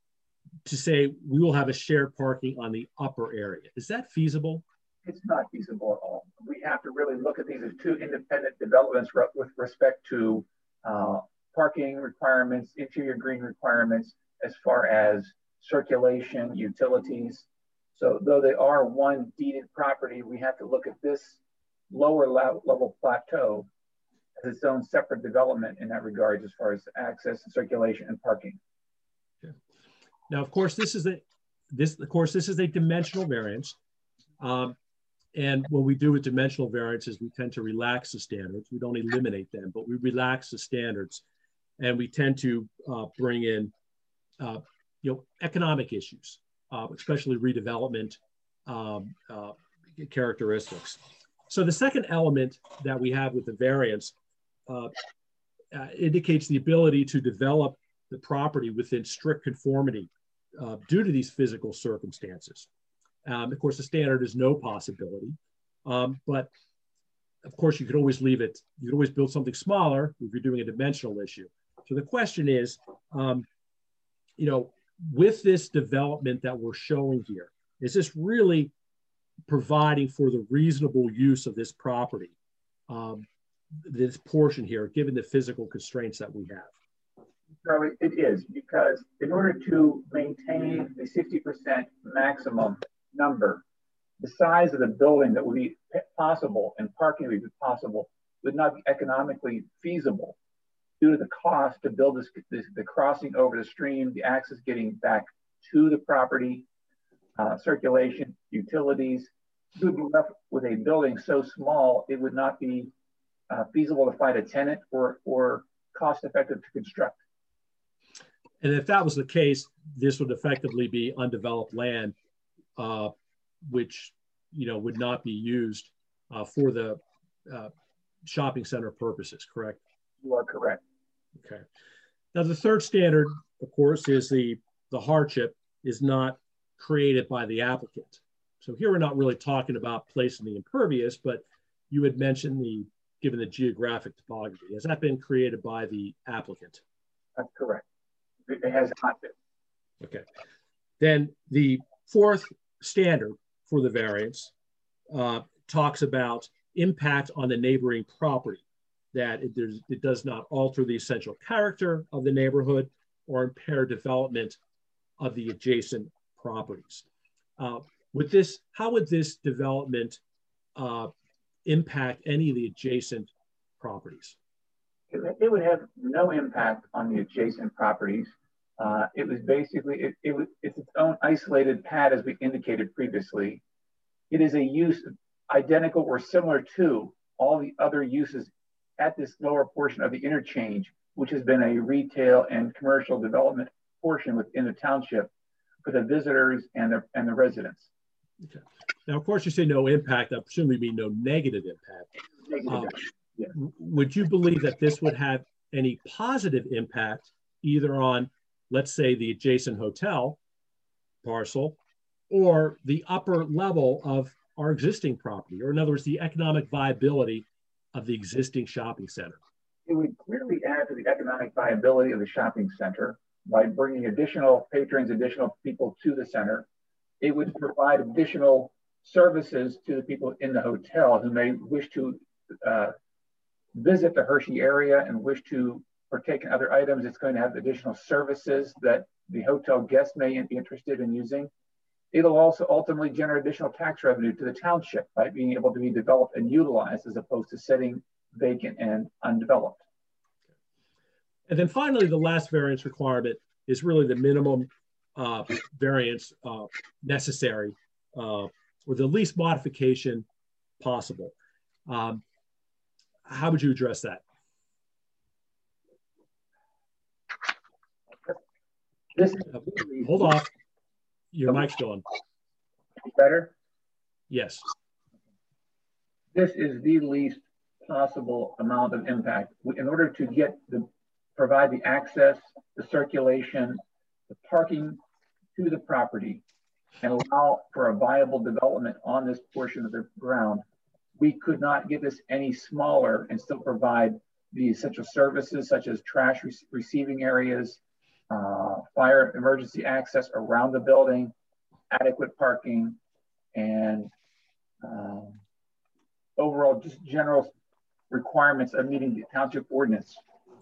to say we will have a shared parking on the upper area? Is that feasible? It's not feasible at all. We have to really look at these as two independent developments with respect to uh, parking requirements, interior green requirements, as far as circulation, utilities. So though they are one deeded property, we have to look at this lower level plateau as its own separate development in that regard, as far as access, circulation, and parking. Okay. Now, of course, this is a this of course this is a dimensional variance, um, and when we do with dimensional variances, we tend to relax the standards. We don't eliminate them, but we relax the standards, and we tend to uh, bring in uh, you know economic issues, uh, especially redevelopment um, uh, characteristics. So the second element that we have with the variance uh, uh, indicates the ability to develop the property within strict conformity uh, due to these physical circumstances. Um, of course, the standard is no possibility, um, but of course you could always leave it, you could always build something smaller if you're doing a dimensional issue. So the question is, um, you know, with this development that we're showing here, is this really providing for the reasonable use of this property, um, this portion here, given the physical constraints that we have? Charlie, it is, because in order to maintain the sixty percent maximum number, the size of the building that would be possible and parking would be possible would not be economically feasible due to the cost to build this, this the crossing over the stream, the access getting back to the property, uh, circulation, utilities. We would be left with a building so small it would not be uh, feasible to find a tenant or, or cost effective to construct. And if that was the case, this would effectively be undeveloped land, uh, which, you know, would not be used uh, for the uh, shopping center purposes, correct? You are correct. Okay. Now, the third standard, of course, is the, the hardship is not created by the applicant. So here we're not really talking about placing the impervious, but you had mentioned the, given the geographic topography. Has that been created by the applicant? That's correct. It has not been. Okay. Then the fourth standard for the variance uh, talks about impact on the neighboring property, that it, it does not alter the essential character of the neighborhood or impair development of the adjacent properties. Uh, with this, how would this development uh, impact any of the adjacent properties? It, it would have no impact on the adjacent properties. Uh, it was basically, it, it was, it's its own isolated pad, as we indicated previously. It is a use identical or similar to all the other uses at this lower portion of the interchange, which has been a retail and commercial development portion within the township for the visitors and the, and the residents. Okay. Now, of course, you say no impact. I presume you mean no negative impact. Negative uh, impact. Yeah. Would you believe that this would have any positive impact either on, let's say, the adjacent hotel parcel or the upper level of our existing property, or in other words, the economic viability of the existing shopping center? It would clearly add to the economic viability of the shopping center by bringing additional patrons, additional people to the center. It would provide additional services to the people in the hotel who may wish to uh, visit the Hershey area and wish to partake in other items. It's going to have additional services that the hotel guests may be interested in using. It'll also ultimately generate additional tax revenue to the township by being able to be developed and utilized as opposed to sitting vacant and undeveloped. And then finally, the last variance requirement is really the minimum uh, variance uh, necessary uh, or the least modification possible. Um, how would you address that? This uh, hold off. Your mic's going. Better? Yes. This is the least possible amount of impact. In order to get the, provide the access, the circulation, the parking to the property, and allow for a viable development on this portion of the ground, we could not get this any smaller and still provide the essential services such as trash re receiving areas, uh, fire emergency access around the building, adequate parking, and um, overall just general requirements of meeting the township ordinance.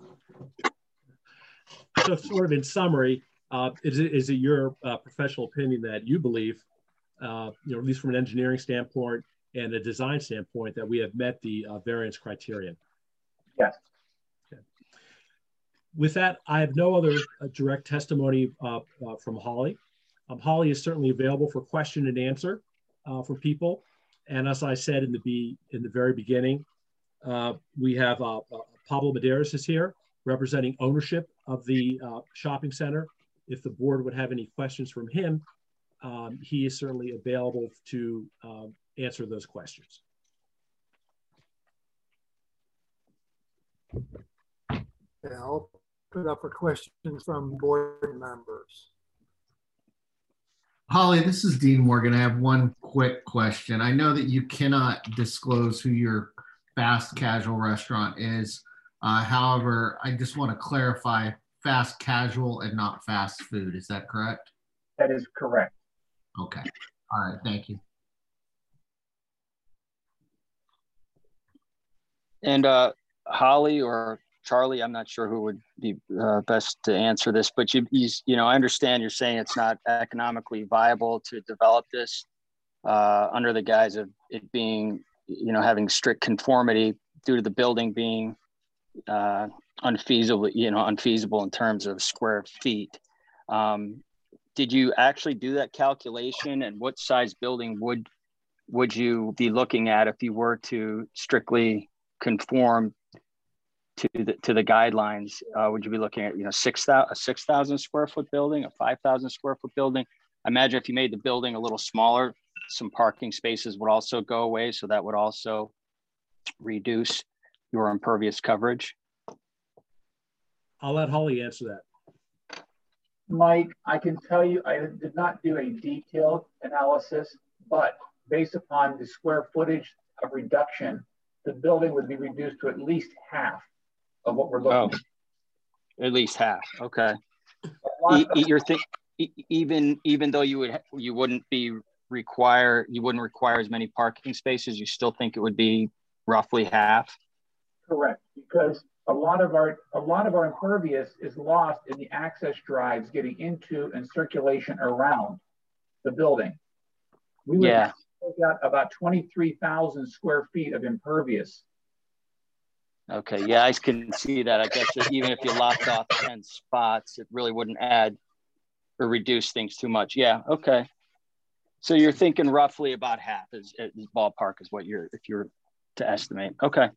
So sort of in summary, uh, is, it, is it your uh, professional opinion that you believe, uh, you know, at least from an engineering standpoint and a design standpoint, that we have met the uh, variance criterion? Yes. Okay. With that, I have no other uh, direct testimony uh, uh, from Holly. Um, Holly is certainly available for question and answer uh, from people. And as I said in the, be, in the very beginning, uh, we have uh, uh, Pablo Medeiros is here representing ownership of the uh, shopping center. If the board would have any questions from him, um, he is certainly available to um, answer those questions. Yeah, I'll put up for questions from board members. Holly, this is Dean Morgan. I have one quick question. I know that you cannot disclose who your fast casual restaurant is. Uh, however, I just want to clarify fast casual and not fast food. Is that correct? That is correct. Okay. All right. Thank you. And uh, Holly or Charlie, I'm not sure who would be uh, best to answer this, but you, you, you know, I understand you're saying it's not economically viable to develop this uh, under the guise of it being, you know, having strict conformity due to the building being uh, unfeasible, you know, unfeasible in terms of square feet. Um, did you actually do that calculation, and what size building would would you be looking at if you were to strictly conform to the to the guidelines, uh, would you be looking at, you know, six thousand a six thousand square foot building, a five thousand square foot building? I imagine if you made the building a little smaller, some parking spaces would also go away, so that would also reduce your impervious coverage. I'll let Holly answer that. Mike, I can tell you, I did not do a detailed analysis, but based upon the square footage of reduction, the building would be reduced to at least half of what we're looking at. Oh, at least half. Okay. E you're think e even even though you would you wouldn't be require you wouldn't require as many parking spaces, you still think it would be roughly half? Correct, because a lot of our a lot of our impervious is lost in the access drives getting into and circulation around the building. We would yeah. take out about twenty-three thousand square feet of impervious. Okay, yeah, I can see that. I guess that even if you locked off ten spots, it really wouldn't add or reduce things too much. Yeah, okay. So you're thinking roughly about half is, is ballpark is what you're, if you're to estimate. Okay.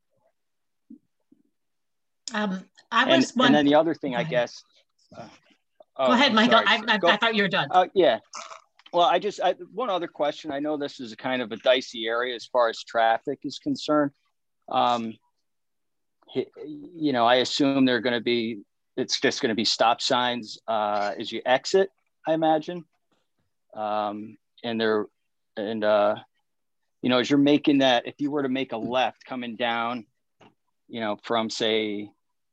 Um, I and, was one. And then the other thing, I guess. Uh, oh, Go ahead, I'm Michael. sorry. I, I, Go, I thought you were done. Uh, yeah. Well, I just, I, one other question. I know this is a kind of a dicey area as far as traffic is concerned. Um, you know, I assume they're going to be, it's just going to be stop signs uh, as you exit, I imagine. Um, and they're, and, uh, you know, as you're making that, if you were to make a left coming down, you know, from say,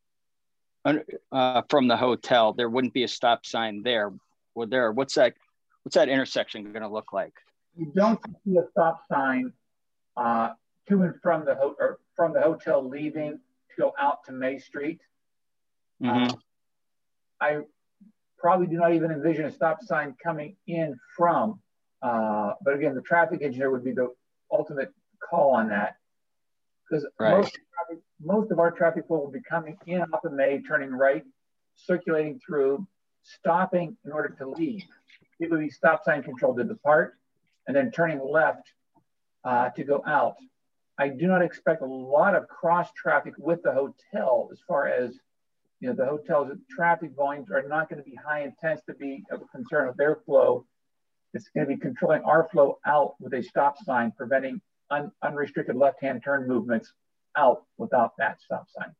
uh, from the hotel, there wouldn't be a stop sign there. Would there? What's that? What's that intersection going to look like? You don't see a stop sign uh, to and from the ho or from the hotel leaving to go out to May Street. Mm-hmm. uh, I probably do not even envision a stop sign coming in from. Uh, but again, the traffic engineer would be the ultimate call on that, because right. most, most of our traffic flow will be coming in off of May, turning right, circulating through, stopping in order to leave. It would be stop sign control to depart, and then turning left uh, to go out. I do not expect a lot of cross traffic with the hotel, as far as, you know, the hotel's traffic volumes are not going to be high and tends to be of a concern of their flow. It's going to be controlling our flow out with a stop sign, preventing un unrestricted left-hand turn movements out without that stop sign.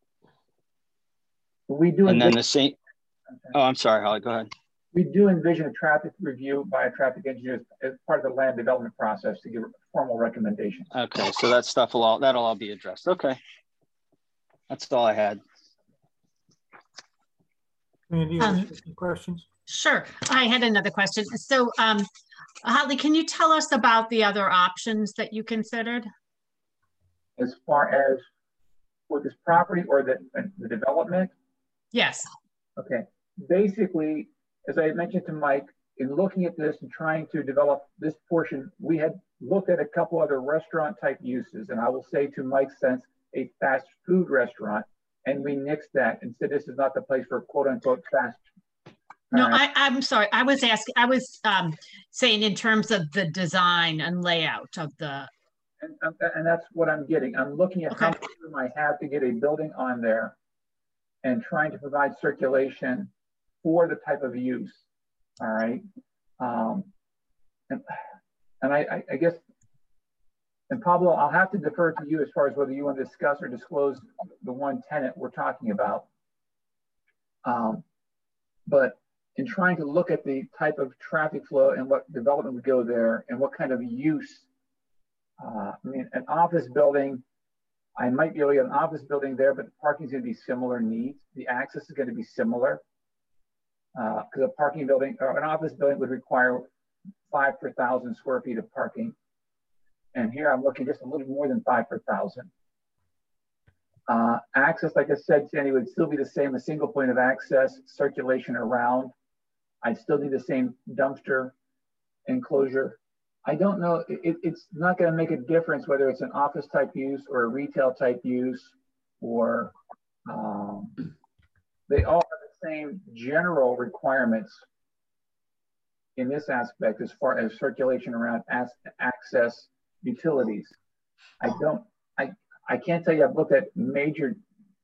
We do and then the same. Oh, I'm sorry, Holly, go ahead. We do envision a traffic review by a traffic engineer as part of the land development process to give formal recommendations. Okay, so that stuff will all, that'll all be addressed. Okay. That's all I had. Andy, Um, any questions? Sure. I had another question. So, um, Holly, can you tell us about the other options that you considered? As far as for this property or the, the development? Yes. Okay. Basically, as I mentioned to Mike, in looking at this and trying to develop this portion, we had looked at a couple other restaurant type uses. And I will say, to Mike's sense, a fast food restaurant. And we nixed that and said this is not the place for quote unquote fast. No, I, I'm sorry. I was asking, I was um, saying in terms of the design and layout of the. And, and that's what I'm getting. I'm looking at okay. how much room I have to get a building on there and trying to provide circulation for the type of use. All right. Um, and and I, I guess, and Pablo, I'll have to defer to you as far as whether you want to discuss or disclose the one tenant we're talking about. Um, but in trying to look at the type of traffic flow and what development would go there and what kind of use, uh, I mean, an office building, I might be able to get an office building there, but the parking is going to be similar needs. The access is going to be similar because uh, a parking building or an office building would require five per thousand square feet of parking. And here I'm looking just a little more than five per thousand. Uh, access, like I said, Sandy, would still be the same, a single point of access, circulation around. I'd still need the same dumpster enclosure. I don't know, it, it's not gonna make a difference whether it's an office type use or a retail type use, or um, they all have the same general requirements in this aspect as far as circulation around as access utilities. I don't, I, I can't tell you I've looked at major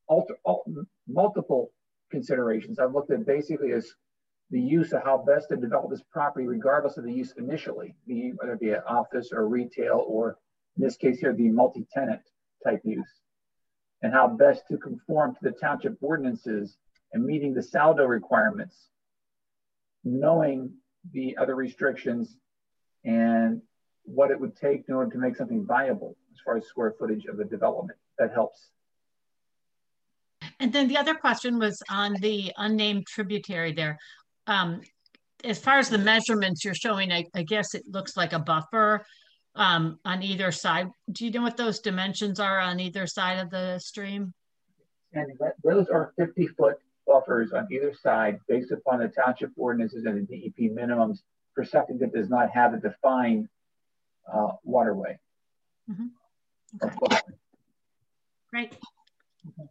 alter, alter, multiple considerations. I've looked at basically as the use of how best to develop this property, regardless of the use initially, the, whether it be an office or retail, or in this case here, the multi-tenant type use, and how best to conform to the township ordinances and meeting the saldo requirements, knowing the other restrictions and what it would take in order to make something viable as far as square footage of the development. That helps. And then the other question was on the unnamed tributary there. Um, as far as the measurements you're showing, I, I guess it looks like a buffer um, on either side. Do you know what those dimensions are on either side of the stream? And that, those are fifty foot buffers on either side based upon the township ordinances and the D E P minimums for something that does not have a defined uh, waterway. Mm-hmm. Okay. Great. Okay.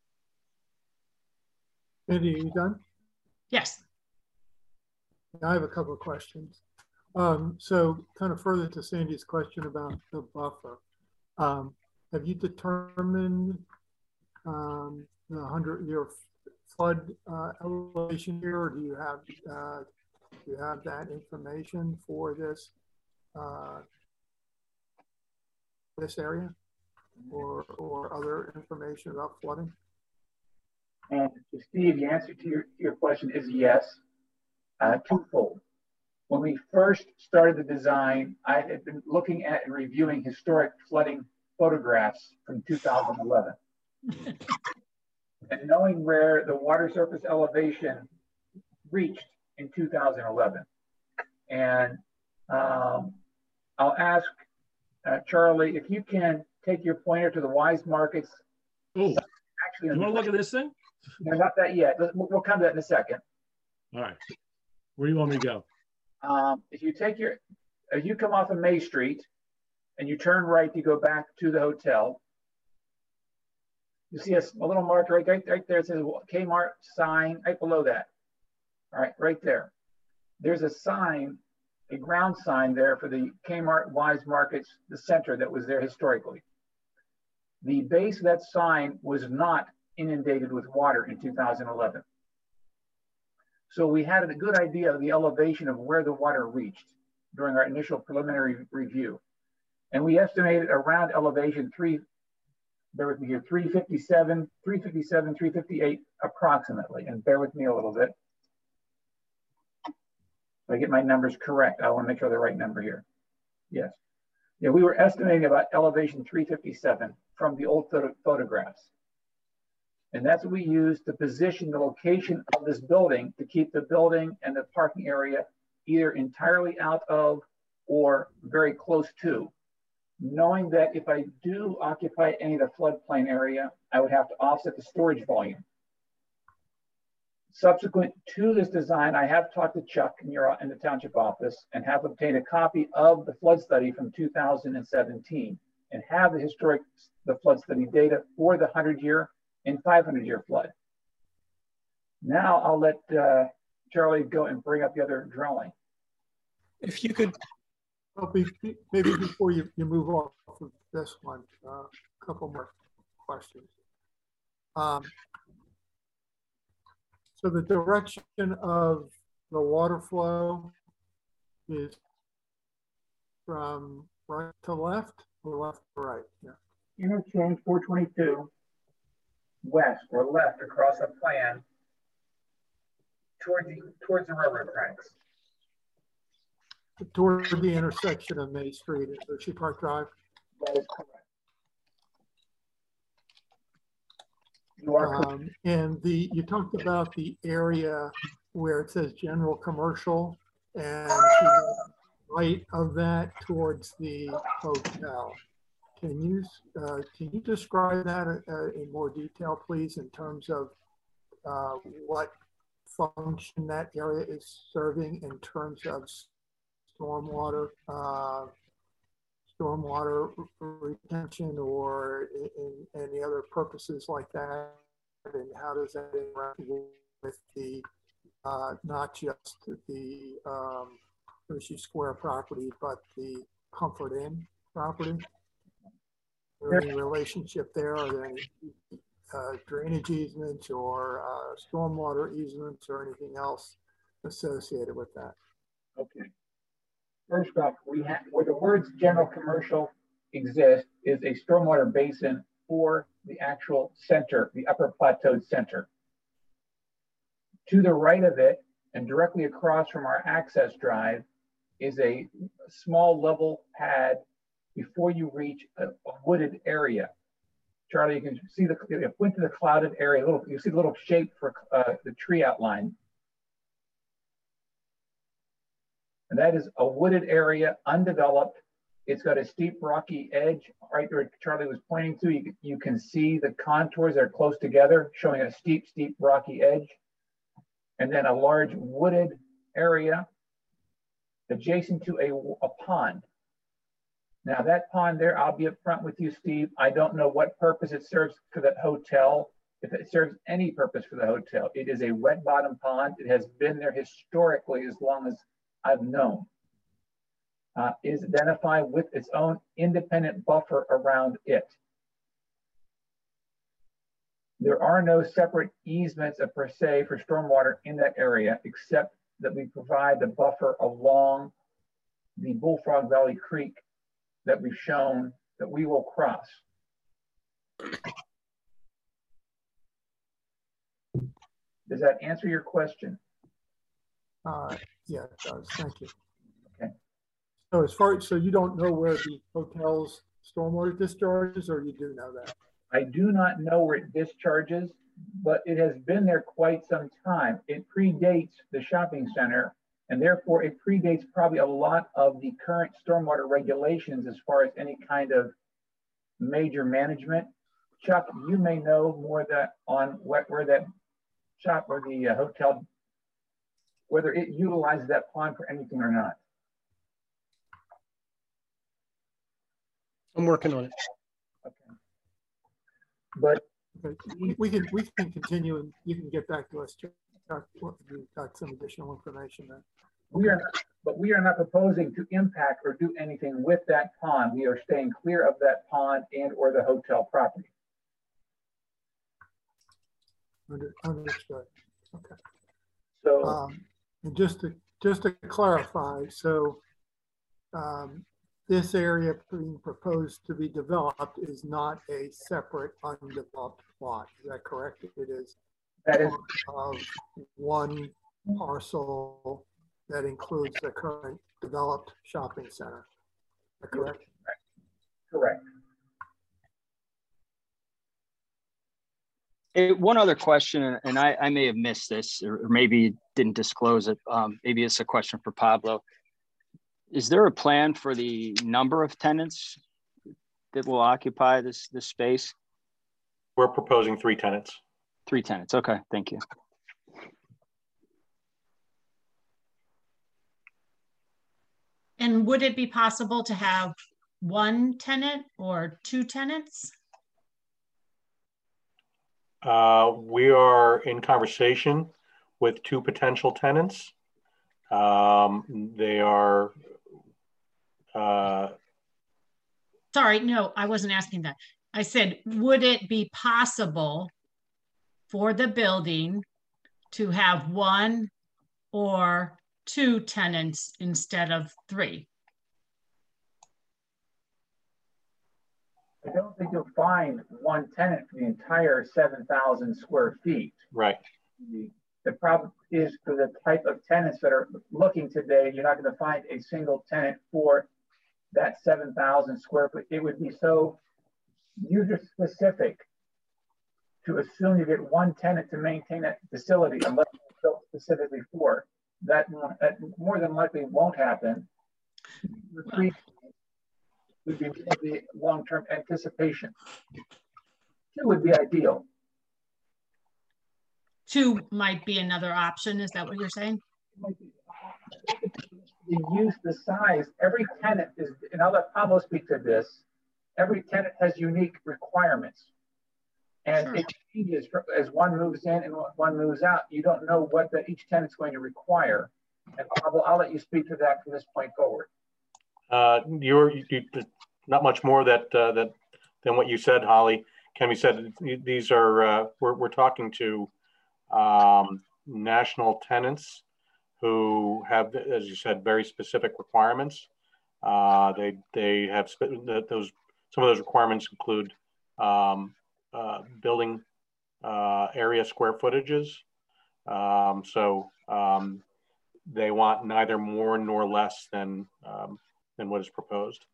Andy, are you done? Yes. I have a couple of questions. Um, so kind of further to Sandy's question about the buffer, um, have you determined um, the hundred year flood uh, elevation here, or do you have uh, do you have that information for this uh, this area, or or other information about flooding? And Steve, the answer to your, to your question is yes, uh, twofold. When we first started the design, I had been looking at and reviewing historic flooding photographs from two thousand eleven. And knowing where the water surface elevation reached in two thousand eleven. And um, I'll ask uh, Charlie, if you can take your pointer to the Wise Markets. Oh, actually, you want to look at this thing? No, not that yet. We'll, we'll come to that in a second. All right. Where do you want me to go? Um, if you take your, if you come off of May Street and you turn right to go back to the hotel, you see a, a little marker right, right, right there. It says Kmart sign right below that. All right, right there. There's a sign, a ground sign there for the Kmart Wise Markets, the center that was there historically. The base of that sign was not inundated with water in two thousand eleven. So we had a good idea of the elevation of where the water reached during our initial preliminary review. And we estimated around elevation three, bear with me here, three fifty-seven, three fifty-seven, three fifty-eight approximately. And bear with me a little bit. If I get my numbers correct, I want to make sure the right number here. Yes. Yeah, we were estimating about elevation three fifty-seven from the old photo photographs. And that's what we use to position the location of this building to keep the building and the parking area either entirely out of or very close to, knowing that if I do occupy any of the floodplain area, I would have to offset the storage volume. Subsequent to this design, I have talked to Chuck in, your, in the township office and have obtained a copy of the flood study from two thousand seventeen and have the historic, the flood study data for the hundred year and five hundred year flood. Now I'll let uh, Charlie go and bring up the other drawing. If you could. Well, be, be, maybe before you, you move off of this one, a uh, couple more questions. Um, so the direction of the water flow is from right to left or left to right? Yeah. Interchange four twenty-two. West or left across the plan towards the, towards the railroad tracks. Toward the intersection of May Street and Hershey Park Drive? That is correct. You are um, and the you talked about the area where it says general commercial and to the right of that towards the hotel. Can you uh, can you describe that uh, in more detail, please, in terms of uh, what function that area is serving in terms of stormwater, uh, stormwater retention, or in, in any other purposes like that, and how does that interact with the uh, not just the um, Hershey Square property, but the Comfort Inn property? Is there any relationship there? Are there any uh, drainage easements or uh, stormwater easements or anything else associated with that. Okay. First off, we have where the words general commercial exist is a stormwater basin for the actual center, the upper plateau center. To the right of it and directly across from our access drive is a small level pad before you reach a, a wooded area. Charlie, you can see the, if you went to the clouded area, little, you see the little shape for uh, the tree outline. And that is a wooded area, undeveloped. It's got a steep rocky edge right where Charlie was pointing to. You, you can see the contours that are close together, showing a steep, steep rocky edge. And then a large wooded area adjacent to a, a pond. Now that pond there, I'll be up front with you, Steve. I don't know what purpose it serves for that hotel, if it serves any purpose for the hotel. It is a wet bottom pond. It has been there historically as long as I've known. Uh, is identified with its own independent buffer around it. There are no separate easements of per se for stormwater in that area, except that we provide the buffer along the Bullfrog Valley Creek that we've shown that we will cross. Does that answer your question? Uh, yeah, it does. Thank you. Okay. So as far so you don't know where the hotel's stormwater discharges, or you do know that? I do not know where it discharges, but it has been there quite some time. It predates the shopping center, and therefore it predates probably a lot of the current stormwater regulations as far as any kind of major management. Chuck, you may know more that on what, where that shop or the uh, hotel, whether it utilizes that pond for anything or not. I'm working on it. Okay. But okay. we, we can we can continue, and you can get back to us, Chuck. You've got some additional information there. We are not, but we are not proposing to impact or do anything with that pond. We are staying clear of that pond and or the hotel property. Under, understood. Okay. So, um, and just to just to clarify, so um, this area being proposed to be developed is not a separate undeveloped plot. Is that correct? It is. That is of one parcel that includes the current developed shopping center. Is that correct? Correct. Hey, one other question, and I, I may have missed this, or maybe didn't disclose it. Um, maybe it's a question for Pablo. Is there a plan for the number of tenants that will occupy this, this space? We're proposing three tenants. Three tenants. Okay, thank you. And would it be possible to have one tenant or two tenants? Uh, we are in conversation with two potential tenants. Um, they are. Uh, Sorry, no, I wasn't asking that. I said, would it be possible for the building to have one or two tenants instead of three? I don't think you'll find one tenant for the entire seven thousand square feet. Right. The, the problem is for the type of tenants that are looking today, you're not going to find a single tenant for that seven thousand square foot. It would be so user specific to assume you get one tenant to maintain that facility unless it's built specifically for. That, that more than likely won't happen. Three would be the long-term anticipation. Two would be ideal. Two might be another option. Is that what you're saying? The use, the size, every tenant is, and I'll let Pablo speak to this, every tenant has unique requirements. And sure. It changes as one moves in and one moves out. You don't know what the, each tenant's going to require. And Pablo, I'll let you speak to that from this point forward. Uh, you're you, not much more that uh, that than what you said, Holly. Kemi said, these are, uh, we're, we're talking to um, national tenants who have, as you said, very specific requirements. Uh, they they have those, some of those requirements include um, uh, building uh, area square footages. Um, so um, they want neither more nor less than, um, than what is proposed.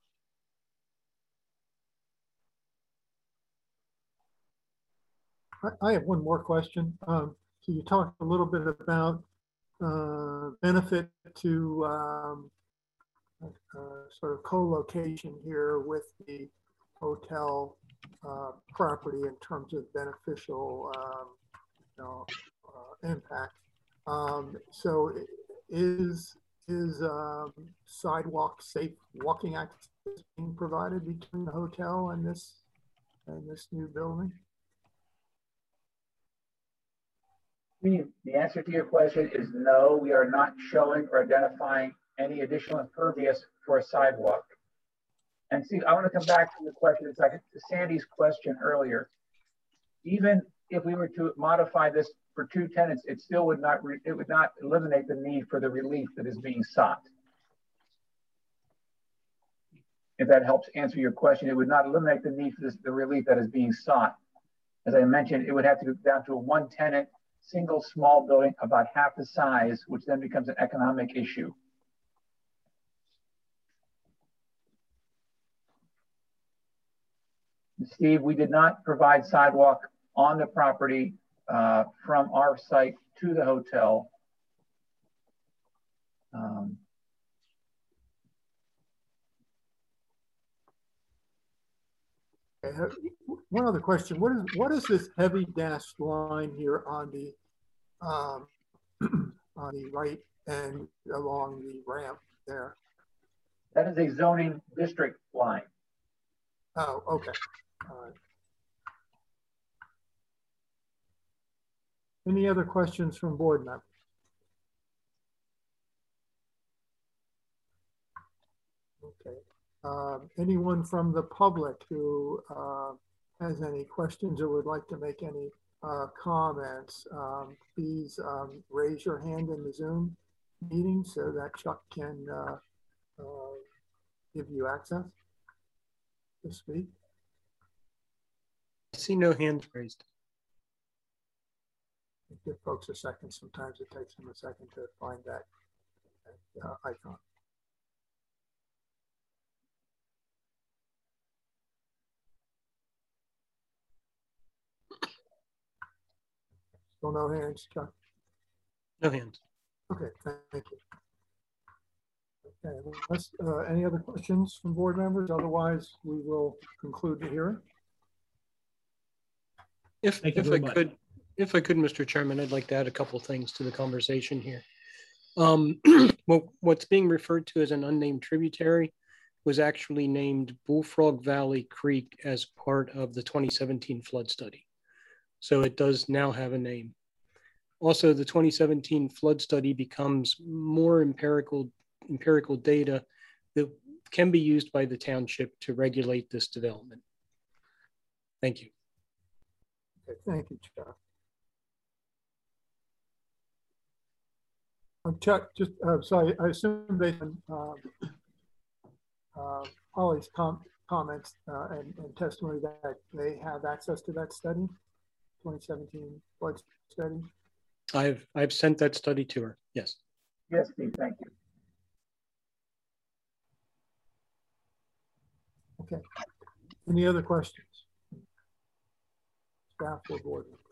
I have one more question. Um, so you talked a little bit about uh, benefit to um, uh, sort of co-location here with the hotel uh, property in terms of beneficial um, you know, uh, impact. Um, so is, is um, sidewalk safe walking access being provided between the hotel and this, and this new building? The answer to your question is no, we are not showing or identifying any additional impervious for a sidewalk. And see, I want to come back to the question, it's like to Sandy's question earlier. Even if we were to modify this for two tenants, it still would not, it would not eliminate the need for the relief that is being sought. If that helps answer your question, it would not eliminate the need for this, the relief that is being sought. As I mentioned, it would have to go down to a one tenant, single small building about half the size, which then becomes an economic issue. Steve, we did not provide sidewalk on the property uh, from our site to the hotel. Um, One other question: What is what is this heavy dashed line here on the um, on the right and along the ramp there? That is a zoning district line. Oh, okay. All right. Any other questions from board members? Okay. Um, anyone from the public who uh, has any questions or would like to make any uh, comments, um, please um, raise your hand in the Zoom meeting so that Chuck can uh, uh, give you access to speak. I see no hands raised. Give folks a second. Sometimes it takes them a second to find that, that uh, icon. Still no hands, Chuck? No hands. Okay, thank you. Okay, let's, uh, any other questions from board members? Otherwise, we will conclude the hearing. If, Thank you if very I much. could, if I could, Mister Chairman, I'd like to add a couple of things to the conversation here. Um, what, what's being referred to as an unnamed tributary was actually named Bullfrog Valley Creek as part of the twenty seventeen flood study. So it does now have a name. Also, the twenty seventeen flood study becomes more empirical, empirical data that can be used by the township to regulate this development. Thank you. Okay, thank you, Chuck. Um, Chuck, just uh, sorry, I assume based on um, uh, Holly's com comments uh, and, and testimony that they have access to that study, twenty seventeen flood study. I've I've sent that study to her. Yes. Yes, Steve. Thank you. Okay. Any other questions? Staff or board members?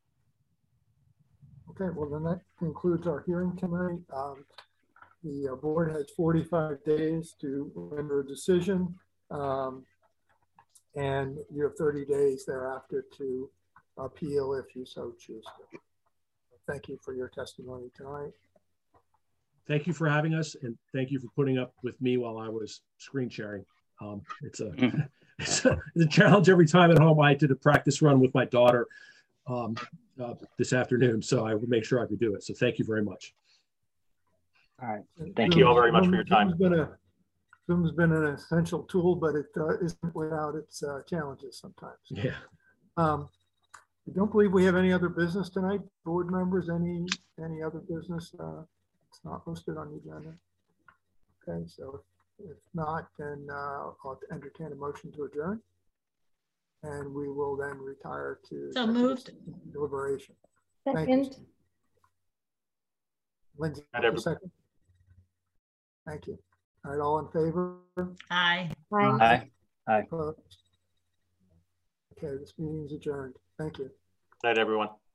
Okay, well then that concludes our hearing tonight. Um, the uh, board has forty-five days to render a decision, um, and you have thirty days thereafter to appeal if you so choose to. Thank you for your testimony tonight. Thank you for having us, and thank you for putting up with me while I was screen sharing. Um, it's, a, it's, a, it's a challenge every time at home. I did a practice run with my daughter um, uh, this afternoon, so I would make sure I could do it. So thank you very much. All right. Thank you all very much for your time. Zoom's been, a, Zoom's been an essential tool, but it uh, isn't without its uh, challenges sometimes. Yeah. Um, I don't believe we have any other business tonight. Board members, any, any other business? Uh, it's not listed on the agenda. Okay, so if not, then uh, I'll entertain a motion to adjourn. And we will then retire to So moved. deliberation. Thank you. Second. Lindsay, Not second. Thank you. All right, all in favor? Aye. Aye. Aye. Aye. Opposed? Okay, this meeting is adjourned. Thank you. Night, everyone.